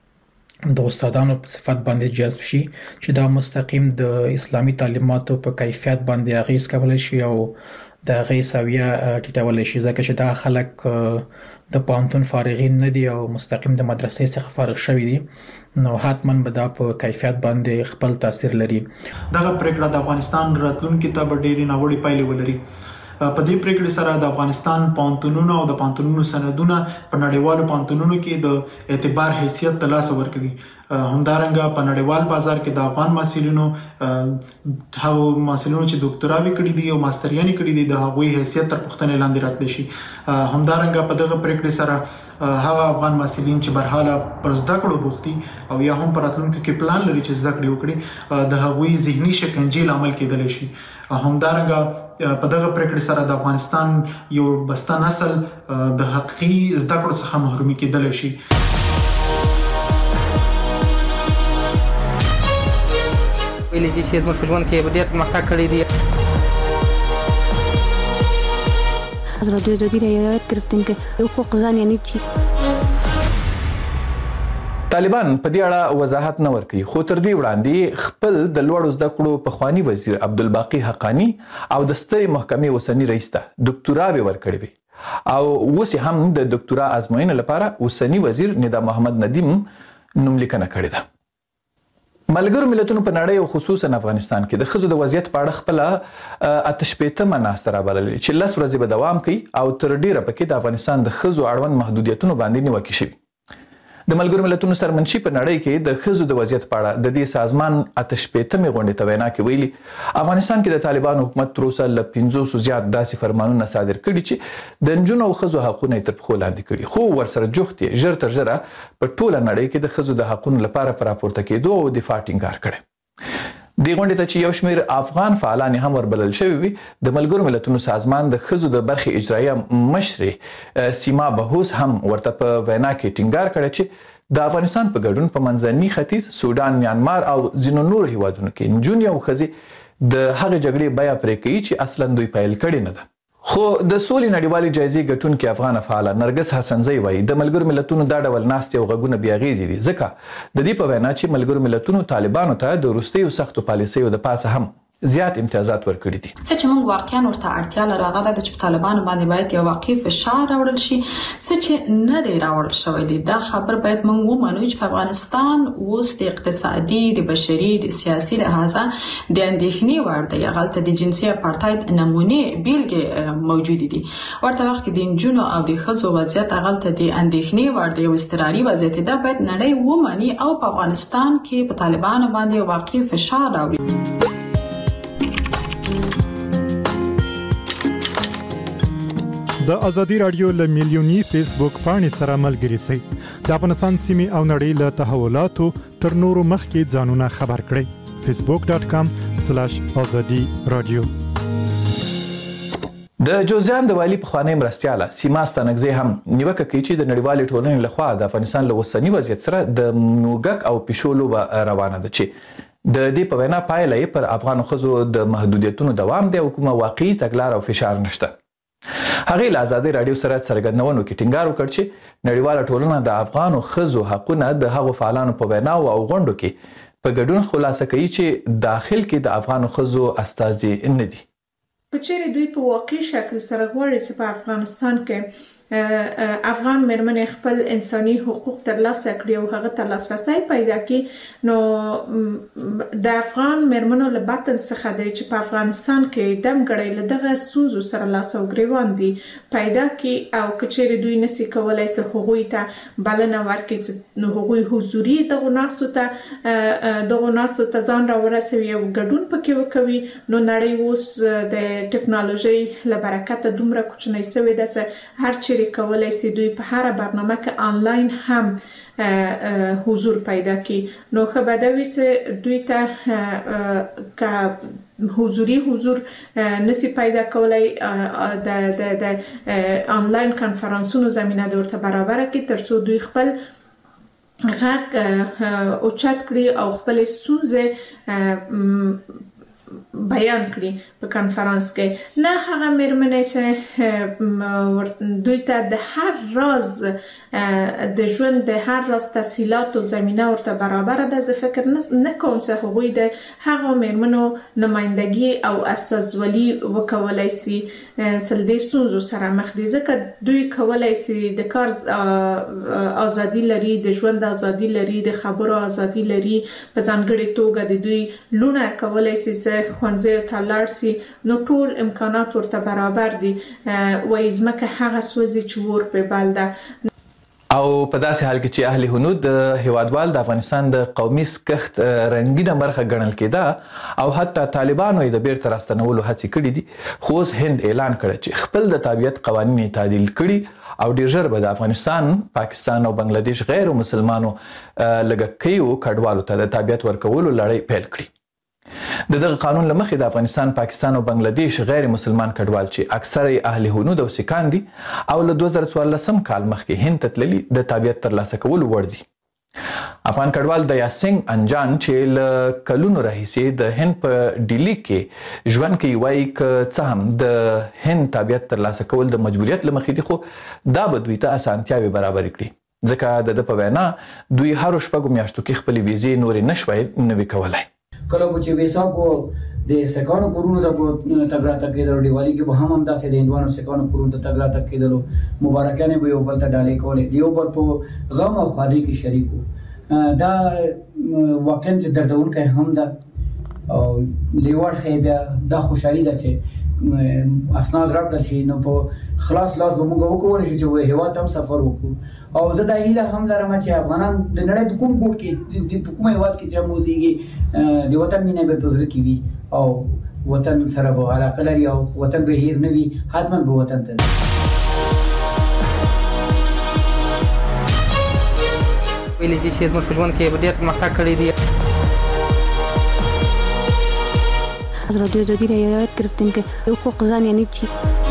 کې د استادانو په صفت باندې جذب شي چې دا مستقیم د اسلامي تعلیماتو په کیفیت باندې اغیز کولای شي او د غي سویه ټیټول شي، ځکه چې دا خلک د پوهنتون فارغین نه دي او مستقیم د مدرسې څخه فارغ شوي دي، نو حتما به دا په کیفیت باندې خپل تاثیر لري. دغه پریکړه د افغانستان راتلونکي ته به ډېرې ناوړې پایلې ولري. په دې پریکړې سره د افغانستان پوهنتونونو او د پوهنتونونو سندونه په نړیوالو پوهنتونونو کې د اعتبار حیثیت ترلاسه ورکوي. همدارنګه په نړیوال بازار کې د افغان محصلینو هغو محصلینو چې ډاکټراوي کړي دي او ماستریانې کړي دي د هغوی حیثیت تر پوښتنې لاندې راتلی شي. همدارنګه په دغه پریکړې سره هغه افغان محصلین چې برحاله پر زده کړو بوختي او یا هم په راتلونکي کې پلان لري چې زده کړې وکړي د هغوی ذهني شکنجې لامل کېدلی شي. همدارنګه په دغه پریکړې سره د افغانستان یو بسته نسل د حقیقي زده کړو څخه محرومي کېدلی شي. ویلې چې زموږ په ژوند کې ډېر پرمختګ کړی دی. حضرت جدی رعایت گرفتیم که حقوق زن یعنی چی. طالبان په دې اړه وضاحت نه ورکوي، خو تر دې وړاندې خپل د لوړو زده کړو پخوانی وزیر عبدالباقي حقانی او د سترې محکمې اوسني رئیس ته ډاکټورا ورکړې وي او اوس هم د ډاکټورا ازموینې لپاره اوسني وزیر ندا محمد ندیم نوملیکنه کړې ده. ملګرو ملتونو په نړۍ او خصوصا افغانستان کې د ښځو د وضعیت په اړه خپله اته شپېتمه ناسته رابللې چې لس ورځې به دوام کوي او تر ډیره پکې د افغانستان د ښځو اړوند محدودیتونو باندې نیوکې شوي. د ملګرو ملتونو سرمنشي په نړۍ کې د ښځو د وضعیت په اړه د دې سازمان اته شپېتمې غونډې ته وینا کې ویلي افغانستان کې د طالبانو حکومت تر اوسه له پنځوسو زیات داسې فرمانونه صادر کړي چې د نجونو او ښځو حقونه یې تر پښو لاندې کړي، خو ورسره جوخت یې ژر تر ژره په ټوله نړۍ کې د ښځو د حقونو لپاره په راپورته کېدو او دفاع ټینګار کړی. دې غونډې ته چې یو شمېر افغان فعالان هم وربلل شوي وي، د ملګرو ملتونو سازمان د ښځو د برخې اجرایه مشرې سیما بهوس هم ورته په وینا کې ټینګار کړی چې د افغانستان په ګډون په منځني ختیځ، سودان، میانمار او ځینو نورو هیوادونو کې نجونې او ښځې د هغې جګړې بیه پرې کوي چې اصلا دوی پیل کړې نه ده. خو د سولې نړیوالې جایزې ګټونکې افغانه فعاله نرګس حسنزی وایي د ملګرو ملتونو دا ډول ناستې او غږونه بې اغېزې دي، ځکه د دې په وینا چې ملګرو ملتونو طالبانو ته د وروستیو سختو پالیسیو د پاسه هم زیات امتیازات ورکړي دي. څه چې موږ واقعا ورته اړتیا لرو هغه د چې طالبانو باندې باید یو واقعي فشار راوړل شي، څه چې نه دی راوړل شوی دی. دا خبر باید موږ ومنو چې په افغانستان اوس د اقتصادي، د بشري، د سیاسي لحاظه د اندېښنې وړ دی. هغلته د جنسي اپارټاید نمونې بیلګې موجود دي. ورته وخت کې د نجونو او د ښځو وضعیت هغلته د اندېښنې وړ دی او اضطراري وضعیت دا باید نړۍ ومني او په افغانستان کې په طالبانو باندې واقعي فشار راوړي. د ازادي رادیو له میلیونی فیسبوک پاڼې سره ملګري شئ. د افغانستان سیمې او نړۍ له تحولاتو تر نورو مخکې ځانونه خبر کړئ. فیسبوک ډاټ کام سلاش ازادي رادیو. د جوزجان د والي پخوانی مرستیاله سیما ستانکزی هم نیوکه کوي چې د نړیوالې ټولنې لخوا د افغانستان له اوسني وضعیت سره د موږک او پیشو لوبه روانه ده چې د دې په وینا پایله یې پر افغان ښځو د محدودیتونو دوام دی او کومه واقعي تګلاره او فشار نشته. هغې له ازادۍ راډیو سره څرګندونو کې ټینګار وکړ چې نړیواله ټولنه د افغانو ښځو حقونه د هغو فعالانو په ویناو او غونډو کې په ګډون خلاصه کوي چې داخل کې د افغانو ښځو استازي نه دي. په چیرې دوی په واقعي شکل سره غواړي چې په افغانستان کې افغان مېرمنې خپل انساني حقوق ترلاسه کړي او هغه ته لاسرسی پیدا کړي، نو د افغان مېرمنو له باطن څخه دی چې په افغانستان کې دمګړی له دغه ستونزو سره لاس او ګریوان دي پیدا کړي او که چیرې دوی نسي کولی چې هغوی ته بلنه ورکړي نو هغوی حضوري دغو ناستو ته دغو ناستو ته ځان راورسوي او ګډون پکې وکوي. نو نړۍ اوس د ټکنالوژۍ له برکته دومره کوچنۍ سوې ده چې هر چیرې کولای شي دوی په هر برنامه کې آنلاین هم حضور پیدا کړي. نو ښه به دا وي چې دوی ته که حضوري حضور نسی پیدا کولای د د آنلاین کانفرنسونو زمینه د ورته برابر کړي ترڅو دوی خپل غږ اوچت کړي او خپل ستونزې بیان کړي په کانفرنس کې. نه هغه مېرمنې چې دوی ته د هر راز د ژوند د هر راز تسهیلات او زمینه ورته برابر ده. زه فکر نه کوم چې هغوی د هغو مېرمنو نمایندګي او استازولي وکولای شي چې د ستونزو سره مخ دي، ځکه دوی کولای شي د کار ازادي لري، د ژوند ازادي لري، د خبرو ازادي لري. په ځانګړې توګه د دوی لونه کولای شي چې ښوونځیو ته لاړ شي، نو ټول امکانات ورته برابر دي. وایي ځمکه هغه سوځي چې اور پرې بل ده. او په داسې حال کې چې اهل هنود د هیوادوال د افغانستان د قومي سکښت رنګینه برخه ګڼل کېده او حتی طالبانو یې د بیرته راستنولو هڅې کړې دي، خو اوس هند اعلان کړی چې خپل د تابعیت قوانین یې تعدیل کړي او ډېر ژر به د افغانستان، پاکستان او بنگلادیش غیر مسلمانو لږکیو کډوالو ته د تابعیت ورکولو لړۍ پیل کړي. د دغه قانون لمخې د افغانستان، پاکستان او بنگلاديش غیر مسلمان کډوال چې اکثره اهل هنود او سکان دي او له دوه زره څوارلسم کال مخکې هند ته تللي د تابعیت ترلاسه کولو وړ دي. افغان کډوال د یاسنګ انجان چې له کلونو راهیسې د هند په ډیلی کې ژوند کوي وایي که څه هم د هند تابعیت ترلاسه کول د مجبوریت له مخې دي، خو دا به دوی ته اسانتیاوې برابرې کړي، ځکه د ده په وینا دوی هرو شپږو میاشتو کې خپلې ویزې نورې نشوای نوي کولی. کله چې ویسا کو د سکانو کورونو ته تګ راتګ کېدلو، دیوالي کې به هم همداسې د هندوانو سکانو کورونو ته تګ راتګ کېدلو، مبارکانې به یو بل ته ډالۍ کولې، د یو بل په غم او ښادۍ کې شریک وو. دا واقعا چې دردونکی هم ده او لیوړ ښیي بیا دا خوشحالي ده چې اسناد راکړل شي نو په خلاص لاس به موږ وکولی شو چې هېواد ته هم سفر وکړو. او زه دا هیله هم لرم چې افغانان د نړۍ په کوم ګوټ کې د په کوم هېواد کې چې هم اوسېږي د وطن مینه به په زړه کې وي او وطن سره به علاقه لري او وطن به هیر نه وي، حتما به وطن ته ځي. ویلی چې زموږ په ژوند کې ډېر پرمختګ کړی دی. از رادیو آزادی یاد گرفتیم که حقوق زن یعنی چی.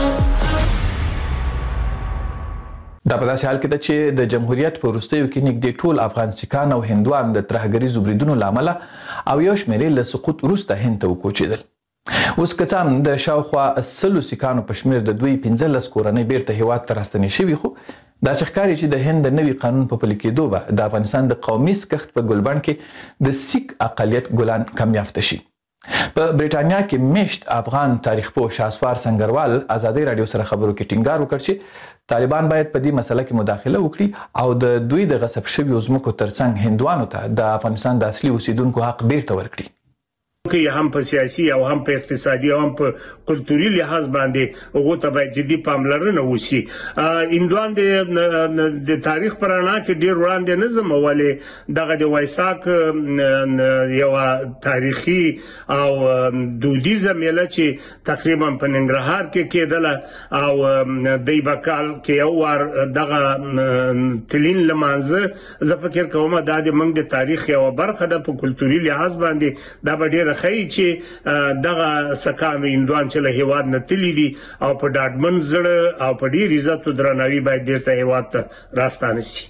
دا په داسې حال کې ده چې د جمهوریت په وروستیو کې نږدې ټول افغان سکان او هندوان د ترهګریزو بریدونو له امله او یو شمېرې له سقوط وروسته هند ته وکوچېدل. اوس که څه هم د شاوخوا سلو سکانو په شمېر د دوی پنځلس کورنۍ بیرته هېواد ته راستنې شوي، خو داسې ښکاري چې د هند د نوي قانون په پلي کېدو به د افغانستان د قومي سکښت په ګلبڼ کې د سیک اقلیت ګلان کم یافته شي. په بریټانیا کې میشت افغان تاریخ پوه شاسوار سنگروال ازادي رادیو سره خبرو کې ټینګار وکړ چې طالبان باید په دې مسله کې مداخله وکړي او د دوی د غصب شویو ځمکو ترڅنګ هندوانو ته د افغانستان د اصلي اوسیدونکو حق بیرته ورکړي. که هم په سیاسي او هم په اقتصادي او هم په کلتوري لحاظ باندې هغه ته باید جدي پاملرنه وشي. هندوان د تاریخ پر اړه کې ډیر وړاندې نه زمولې دغه د وایساک یو تاریخي او دودیزه میله چې تقریبا په ننګرهار کې کېدله او د بکال کې یو ور دغه تلین لمانځه زه فکر کوم دا د موږ د تاریخ یو برخه ده په کلتوري لحاظ باندې دا به ډیر خی چې دغه سکانو هندوان چې له هېواد نه تللي دي او په ډاډمن زړه او په ډېر عزت او درناوي باید بیرته هېواد ته راستانه شي.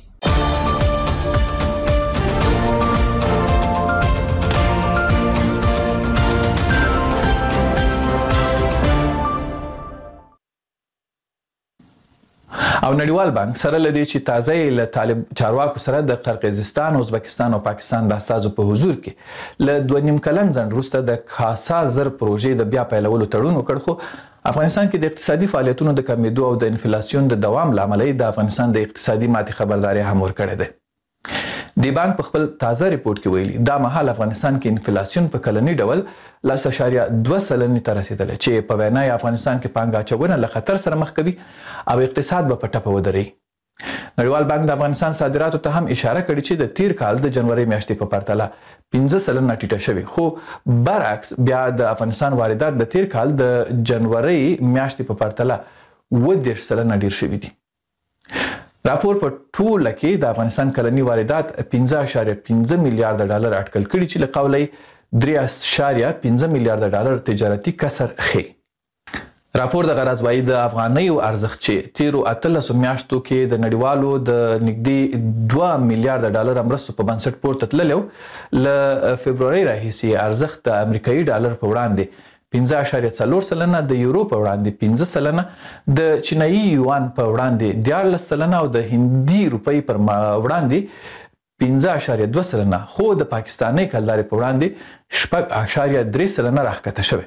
او نړیوال بانک سره لدی چې تازه له طالب چارواکو سره د قرقیزستان، ازبکستان او پاکستان د اساسو په حضور کې له دوه نیم کلن ځنډ وروسته د خاصه زر پروژې د بیا پیلولو تړون وکړ، خو افغانستان کې د اقتصادي فعالیتونو د کمیدو او د انفلیسیون د دوام لامل د افغانستان د اقتصادي ماتې خبرداري هم ورکړې ده. دی بانک په خپل تازه ریپورت کې ویلي دا مهال افغانستان کې انفلیسیون په کلنی ډول لس اشاریه دوه سلنې ته رسیدلی چې په وینا یې افغانستان کې پانګه اچونه له خطر سره مخ کوي او اقتصاد به په ټپه ودرېږي. نړیوال بانک د افغانستان صادراتو ته هم اشاره کړې چې د تیر کال د جنوري میاشتې په پرتله پنځه سلنه ټیټه شوې، خو برعکس بیا د افغانستان واردات د تیر کال د جنوري میاشتې په پرتله اووه دېرش سلنه ډیر شوي دي. راپور په ټوله کې د افغانستان کلني واردات پنځه اشاریه پنځه میلیارډ ډالر اټکل کړي چې له قوله یې درې اشاریه پنځه میلیارډ ډالر تجارتي کسر ښیي. راپور د غرض وایي د افغانیو ارزښت چې تیرو اتلسو میاشتو کې د نړیوالو د نږدې دوه میلیارډ ډالر مرستو په بنسټ پورته تللی و، له فبرورۍ راهیسې ارزښت د امریکایي ډالر په وړاندې پنځه اشاریه څلور سلنه، د یورو په وړاندې پنځه سلنه، د چینایي یوان په وړاندې دیارلس سلنه او د هندي روپۍ پر وړاندې پنځه اشاریه دوه سلنه، خو د پاکستاني کلدارې په وړاندې شپږ اشاریه درې سلنه راښکته شوې.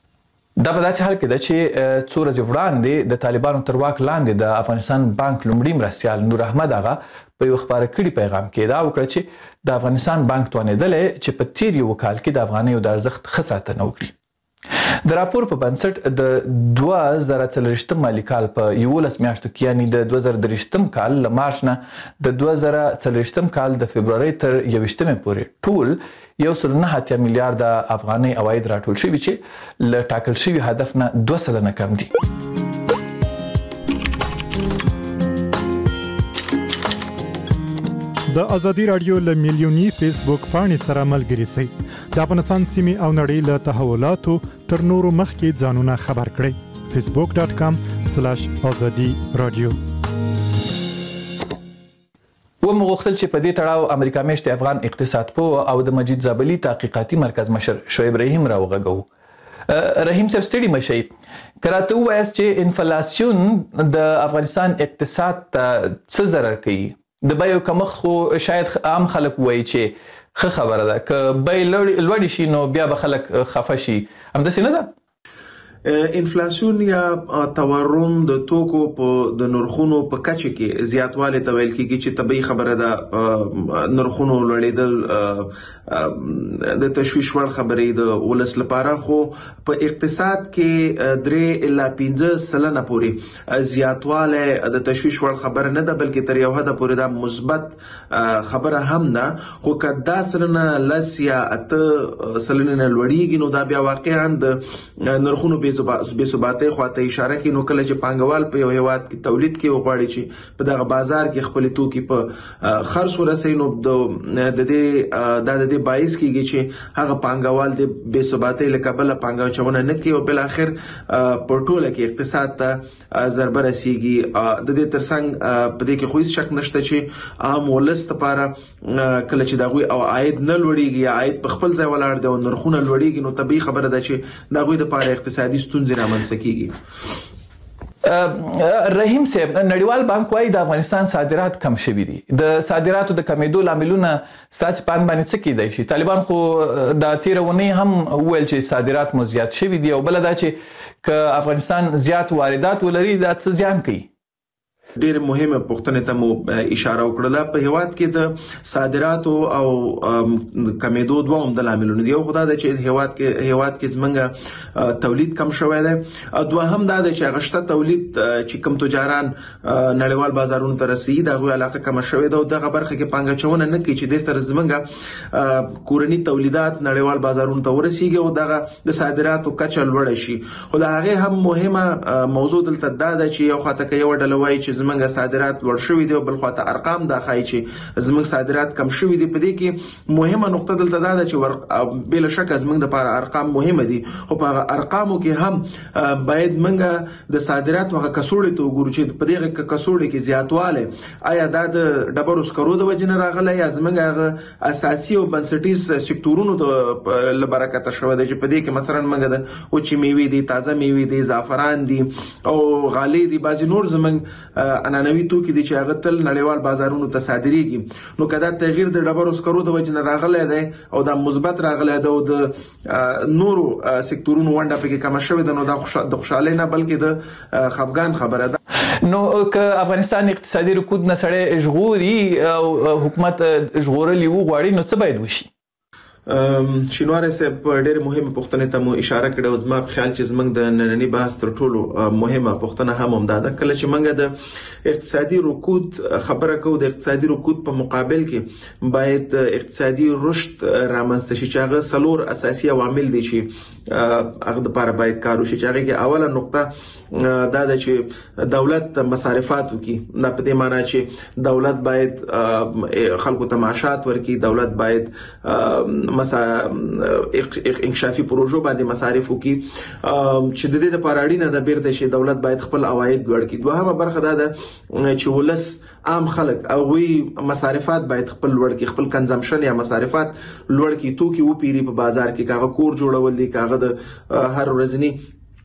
دا په داسې حال کې ده چې څو ورځې وړاندې د طالبانو تر واک لاندې د افغانستان بانک لومړي مرستیال نور احمد اغا په یو خبره کړي پیغام کې دا وکړه چې د افغانستان بانک توانېدلی چې په تیر یو کال کې د افغانیو د ارزښت ښه ساتنه وکړي. د راپور په بنسټ د دوه زره څلوېښتم مالي کال په یولس میاشتو کې یعنې د دوه زره دېرشتم کال له مارچ نه د دوه زره څلوېښتم کال د فبرورۍ تر یوویشتمې پورې ټول یو سل نه اتیا میلیارډه افغانۍ عواید راټول شوي چې له ټاکل شوي هدف نه دوه سلنه کم دي. د ازادي رادیو له میلیوني فیسبوک پاڼې سره ملګري شئ. د افغانستان سیمې او نړۍ له تحولاتو تر نورو مخکې ځانونه خبر کړئ. فیسبوک ډاٹ کام سلاش ازادي رادیو. و مغوښتل چې په دې تړاو امریکا میشت افغان اقتصاد پوه او د مجید زابلی تحقیقاتي مرکز مشر شعیب رحیم راوغږو. رحیم صاحب ستړي مشي کراته وایي چې انفلاسیون د افغانستان اقتصاد ته څه ضرر کوي. د بیو کمښت خو شاید عام خلک وایي چې ښه خبره ده که بی لوړ شي نو بیا به خلک خفه شي همداسې نه ده؟ انفلاسیون یا تورم د توکو په د نرخونو په کچه کې زیاتوالی ته ویل کېږي چې طبيعي خبره ده. نرخونو لوړېدل د تشویش وړ خبرې د ولس لپاره، خو په اقتصاد کې درې الا پنځه سلنه پورې زیاتوالی د تشویش وړ خبره نه ده، بلکې تر یو حده پورې دا مثبت خبره هم ده. خو که دا سلنه لس یا اته سلنه نه لوړېږي نو دا بیا واقعا د نرخونو بې ثباتۍ خواته اشاره کوي. نو کله چې پانګوال په یو هیواد کې تولید کې وغواړي چې په دغه بازار کې خپل توکي په خرڅ ورسوي نو د دې د دې باعث کیږي چې هغه پانګوال د بې ثباتۍ له کبله پانګاچونه نه کوي او بل اخر په ټوله کې اقتصاد ته ضربه رسیږي. د دې ترڅنګ په دې کې خو هیڅ شک نشته چې عام ولس لپاره کله چې دغه او عاید نه لوړیږي یا عاید په خپل ځای ولاړ دی او نرخونه لوړیږي نو طبيعي خبره ده چې دغه لپاره اقتصادي ستونزې رامنځته کیږي. رحیم صاحب، نړیوال بانک وايي د افغانستان صادرات کم شوي دي. د صادراتو د کمیدو لاملونه ستاسو په اند باندې څه کیدای شي؟ طالبان خو د تیرونی هم ویل چې صادرات مو زیات شوي دي او بل دا چې ک افغانستان زیات واردات ولري دا څه زیان کوي. ډېر مهمه پوښتنه ته مو اشاره وکړه. په هیواد کې د صادراتو او کمیدو دوه عمده لاملونه دي. یو خدای د چې هیواد کې هیواد کې زمونږ تولید کم شوی دی، دوه هم دا د چې غشته تولید چې کم تجاران نړیوال بازارونو ته رسیدي دغه علاقه کم شوی دی او دغه برخه کې پانګاچونه نه کوي چې د سر زمونږ کورنی تولیدات نړیوال بازارونو ته ورسیږي او دغه د صادراتو کچه لوړ شي. خو دا هغه هم مهمه موضوع دلته دا ده چې یو خاطر کې یو ډله وایي چې زمونږ صادرات لوړ شوي دي او بل خواته ارقام دا ښایي چې زمونږ صادرات کم شوي دي. په دې کې مهمه نقطه دلته دا ده چې بل شک زمونږ لپاره ارقام مهمه دي، خو په ارقامو کې هم باید موږ د صادراتو هغه کڅوړې ته وګورو چې په دې کڅوړې کې زیاتواله آیا دا د ډبرو سکرو د وجې نه راغلی یا زمونږ هغه اساسي او بنسټیز سکتورونو د لبرکته شوی دی چې په دې کې مثلا موږ د وچې میوې دي، تازه میوې دي، زعفران دي او غالۍ دي، بعضې نور زمونږ انانوي توکي دي چې هغه تل نړیوال بازارونو ته صادریږي. نو کدا تغییر د ډبرو سکرو د وجې نه راغلی دی او دا مثبت راغلی دی او د نورو سکتورونو ونډه پکې کم شوې ده نو دا د خوشحالۍ نه بلکې د خفګان خبره ده. نو که افغانستان اقتصادي رکود نه سړی ژغوري او حکومت ژغورلی وغواړي نو څه باید وشي؟ شینواره صاحب ډېر مهمه پوښتنه ته مو اشاره کړې او زما په خیال چې زمونږ د نننی بحث تر ټولو مهمه پوښتنه هم همدا ده. کله چې موږ د اقتصادي رکود خبره کوو د اقتصادي رکود په مقابل کې باید اقتصادي رشد رامنځته شي چې هغه څلور اساسي عوامل دي چې هغه د لپاره باید کار وشي. چې هغه کې اوله نقطه دا ده چې دولت مصارفات وکړي. دا په دې معنی چې دولت باید خلکو ته معاشات ورکړي، دولت باید انکشافي پروژو باندې مصارف وکړي چې د دې لپاره اړینه ده بیرته چې دولت باید خپل عواید لوړ کړي. دوهمه برخه دا ده چې ولس عام خلک او وی مصارفات باید خپل لوړ کړي، خپل کنزمپشن یا مصارفات لوړ کړي، توکي و پیری په بازار کې کاغه کور جوړول دي، کاغه د هر ورځنی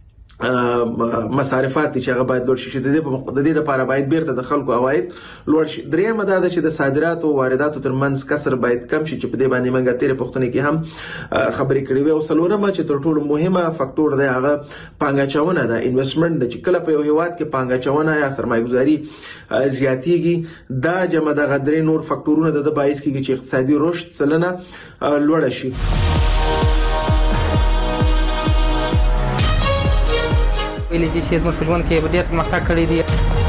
مصارفات چې هغه باید لوړ شي. د دې د دې لپاره باید بیرته د خلکو عواید لوړ شي. درېمه دا ده چې د صادراتو او وارداتو ترمنځ کسر باید کم شي چې په دې باندې موږ تیرې پوښتنې کې هم خبرې کړې وې. او څلورمه چې تر ټولو مهمه فاکتور دی هغه پانګاچونه ده، انویسټمنټ ده چې کله په یو هیواد کې پانګاچونه یا سرمایه‌ګذاري زیاتېږي دا جمع د غدري نور فاکتورونه د باعث کیږي چې اقتصادي رشد سلنه لوړ شي. ویلې چې زموږ په ژوند کې ډېر پرمختګ کړی دی.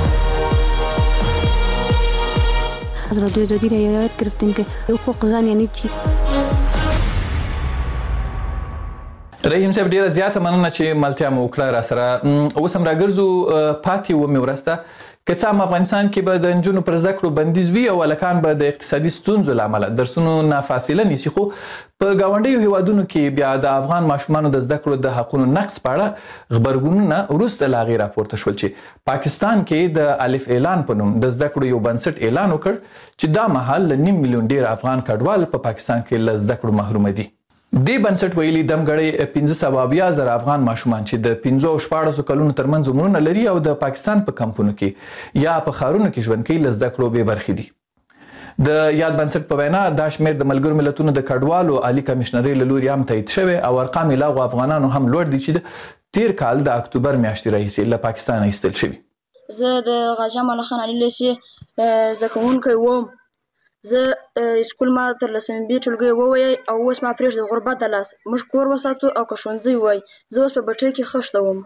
ازادي رادیو د یادات گرفتیم که حقوق زن یعنی چی؟ رحیم صاحب ډیره زیاته مننه چې ملتیا مو وکړه را سره. اوس هم راګرځو پاتې ومې ورسته که څه هم افغانستان کې به د نجونو پر زده کړو بندیز وي او هلکان به د اقتصادي ستونزو له امله درسونو نه فاصله نیسي، خو په ګاونډیو هیوادونو کې بیا د افغان ماشومانو د زده کړو د حقونو نقض په اړه غبرګونونه وروسته له هغې راپورته شول چې پاکستان کې د الف اعلان په نوم د زده کړو یو بنسټ اعلان وکړ چې دا مهال له نیم میلیون ډیر افغان کډوال په پاکستان کې له زده کړو محروم دي. دې بنسټ ویلي دمګړی پنځه سوه اویا زره افغان ماشومان چې د پنځو او شپاړسو کلونو ترمنځ عمرونه لري او د پاکستان په کمپونو کې یا په ښارونو کې ژوند کوي له زده کړو بې برخې دي. د یاد بنسټ په وینا دا شمېر د ملګرو ملتونو د کډوالو عالي کمیشنرۍ له لوري هم تایید شوی او ارقام یې له هغو افغانانو هم لوړ دي چې د تیر کال د اکتوبر میاشتې راهیسې له پاکستانه ایستل شوي. زه د غازي امان الله خان علي لیسې زده کوونکی وم. زه سکول ما تر لسمې بي ټولګي ووایي او اوس ما پرېږدي غربت د لاس موږ کور وساتو او که ښوونځی وای زه اوس په بټۍ کې خښته وم.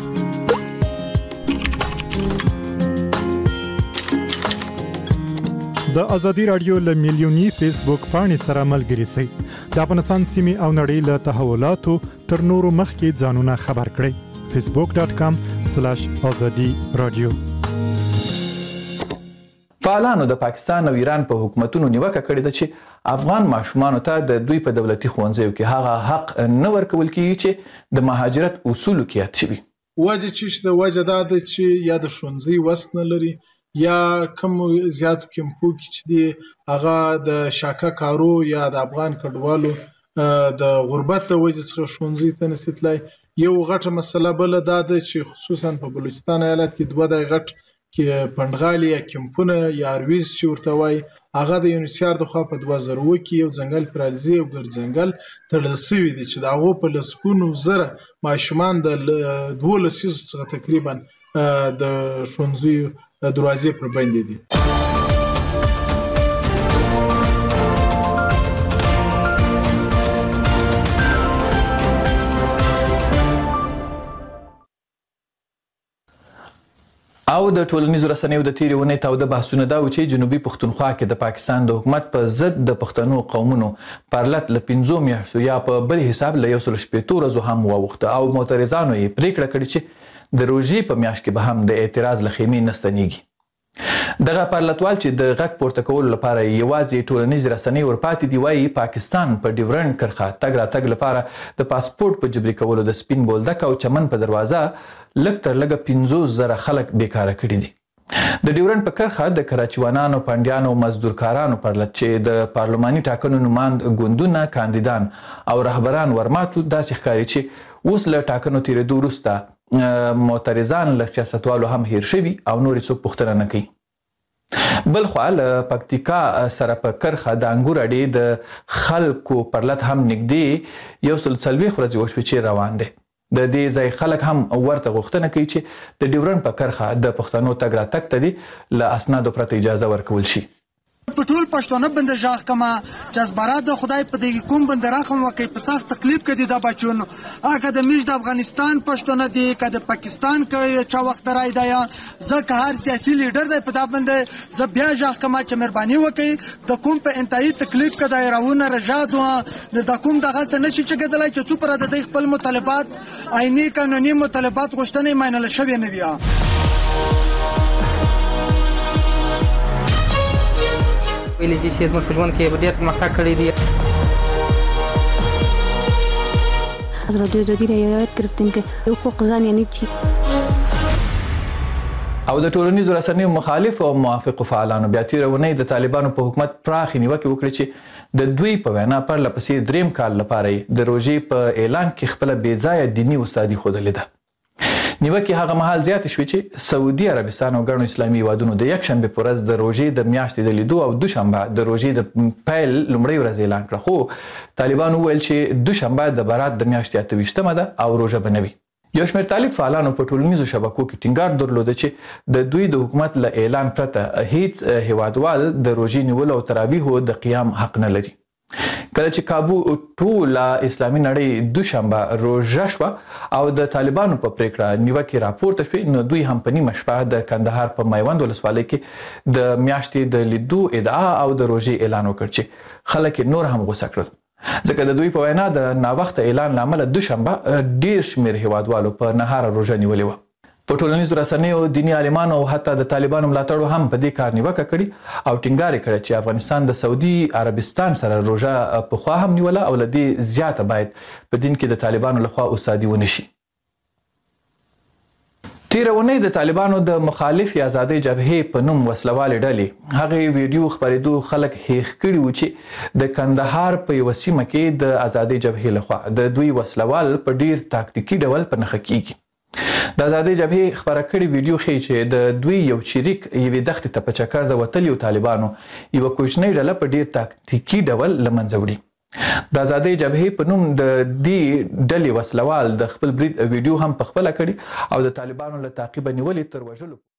د ازادي رادیو له میلیوني فیسبوک پاڼې سره ملګري سئ. د افغانستان سیمې او نړۍ له تحولاتو تر نورو مخکې ځانونه خبر کړئ. فیسبوک ډاټ کام سلاش ازادي رادیو. فعالانو د پاکستان او ایران په حکومتونو نیوکه کړې ده چې افغان ماشومانو ته د دوی په دولتي ښوونځیو کې هغه حق نه ورکول کیږي چې د مهاجرت اصولو کې یاد شوي. وجه چې د وجه دا ده چې یا د ښوونځي وس نه لري یا کوم زیات کمپو کې چې دی هغه د شاکه کارو یا د افغان کډوالو د غربت د وجې څخه ښوونځي ته نشي تللی. یو غټه مسله بله دا ده چې خصوصا په بلوچستان ایالت کې دوه دای غټ کې پندغالي یا کمپونه یا ارویز چې ورته وایي هغه د یونیسیار د خوا په دوه زره اووه کې یو ځنګل پرالزي او ګرځنګل تړل شوي دي چې د هغو په لسګونو زره ماشومان د دوه لسیزو څخه تقریبا د ښوونځیو دروازې پر بندې دي. او د ټولنیزو رسنیو د تیرې ونې تاوده بحثونه دا و چې جنوبي پښتونخوا کې د پاکستان د حکومت په ضد د پښتنو قومونو پرلت له پنځو میاشتو یا په بل حساب له یو سل شپېتو ورځو هم واوښته او معترضانو یې پریکړه کړې چې د روژې په میاشت کې به هم د اعتراض له خیمې نه ستنېږي. دغه پرلتوال چې د غږ پورته کولو لپاره یوازې ټولنیزې رسنۍ ورپاتې دي وایي پاکستان په ډیورنډ کرښه تګ راتګ لپاره د پاسپورټ په جبري کولو د سپین بولدک او چمن په دروازه لږ تر لږه پنځوس زره خلک بیکاره کړي دي. د ډیورنډ په کرښه د کراچیوانانو، پنډیانو، مزدورکارانو پرلت چې د پارلماني ټاکنو نوماند ګوندونه، کاندیدان او رهبران ورماتو داسې ښکاري چې اوس له ټاکنو تیرېدو وروسته معترضان له سیاستوالو هم هیر شوي او نور څوک پوښتنه نه کوي. بل خوا له پکتیکا سره په کرښه د انګور اډې د خلکو پرلت هم نږدې یو سل څلوېښت ورځې وشوې چې روان دی. د دې ځای خلک هم ورته غوښتنه کوي چې د ډیورنډ په کرښه د پښتنو تګ راتګ ته دې له اسنادو پرته اجازه ورکول شي. په ټول پښتانه باندې ژغ کما جذبرات د خدای په دې کوم باندې راخم وکي په سخت تکلیف کې دي د بچون هغه د میش د افغانستان پښتانه دي کده پاکستان کې چا وخت راي دی ځکه هر سیاسي لیډر دی په دا باندې ز بیا ژغ کما چې مهرباني وکي د کوم په انتهایی تکلیف کې دایراونه رجادو د کوم دغه څه نشي چې کېدلای چې څو پر د خپل مطالبات عیني قانوني مطالبات غوښتنې ماینل شوی نه بیا. ویلي چې زموږ په ژوند کې ډېر پرمختګ کړی دی. ازادي رادیو د رایت گرفتن که حقوق زن یعنی چی؟ او د ټولنیزو رسنیو مخالف او موافق فعالانو بیا تیره ونې د طالبانو په حکومت پراخې نیوکې وکړې چې د دوی په وینا پرله پسې دریم کال لپاره د روژې په اعلان کې خپله بې ځایه دیني استادي ښودلې ده. نیوکې هغه مهال زیاتې شوې چې سعودي عربستان او ګڼو اسلامي هیوادونو د یکشنبې په ورځ د روژې د میاشتې د لیدو او دوشنبه د روژې د پیل لومړۍ ورځ اعلان کړه، خو طالبانو وویل چې دوشنبه د برات د میاشتې اته ویشتمه ده او روژه به نه وي. یو شمېر طالب فعالانو په ټولنیزو شبکو کې ټینګار درلوده چې د دوی د حکومت له اعلان پرته هیڅ هیوادوال د روژې نیولو او تراویحو د قیام حق نه لري. کله چې کابو ټوله اسلامي نړۍ دوشنبه روژه شوه او د طالبانو په پریکړه نیوکې راپورته شوې نو دوی هم په نیمه شپه د کندهار په میوند ولسوالۍ کې د میاشتې د لیدو ادعا او د روژې اعلان وکړ چې خلک نور هم غوسه کړل. ځکه د دوی په وینا د ناوخته اعلان لامل دوشنبه ډیر شمیر هیوادوالو په نهار روزه نیولې و. په ټولنیزو رسنیو دینی عالمانو او حتی د طالبانو ملاتړو هم په دې کار نیوکه کړې او ټینګار کړی چې افغانستان د سعودي عربستان سره روزه په خوا هم نیوله او لدې زیاته باید په دین کې د طالبانو لخوا استادي ونشي. تیره اونۍ د طالبانو د مخالف آزادۍ جبهې په نوم وسلوالې ډلې هغه ویډیو خپرېدو خلک هیښ کړي وو چې د کندهار په یوه سیمه کې د آزادۍ جبهې لخوا د دوی وسلوال په ډیر تاکتیکي ډول په نښه کیږي. د آزادۍ جبهې خپره کړې ویډیو ښیي چې د دوی یو چریک یوې دښتې ته په چکر د وتلیو طالبانو یوه کوچنۍ ډله په ډیر تاکتیکي ډول له منځه وړي. د آزادۍ جبهې په نوم د دې ډلې وسلوال د خپل برید ویډیو هم په خپله کړي او د طالبانو له تعقیبه نیولې تر وژلو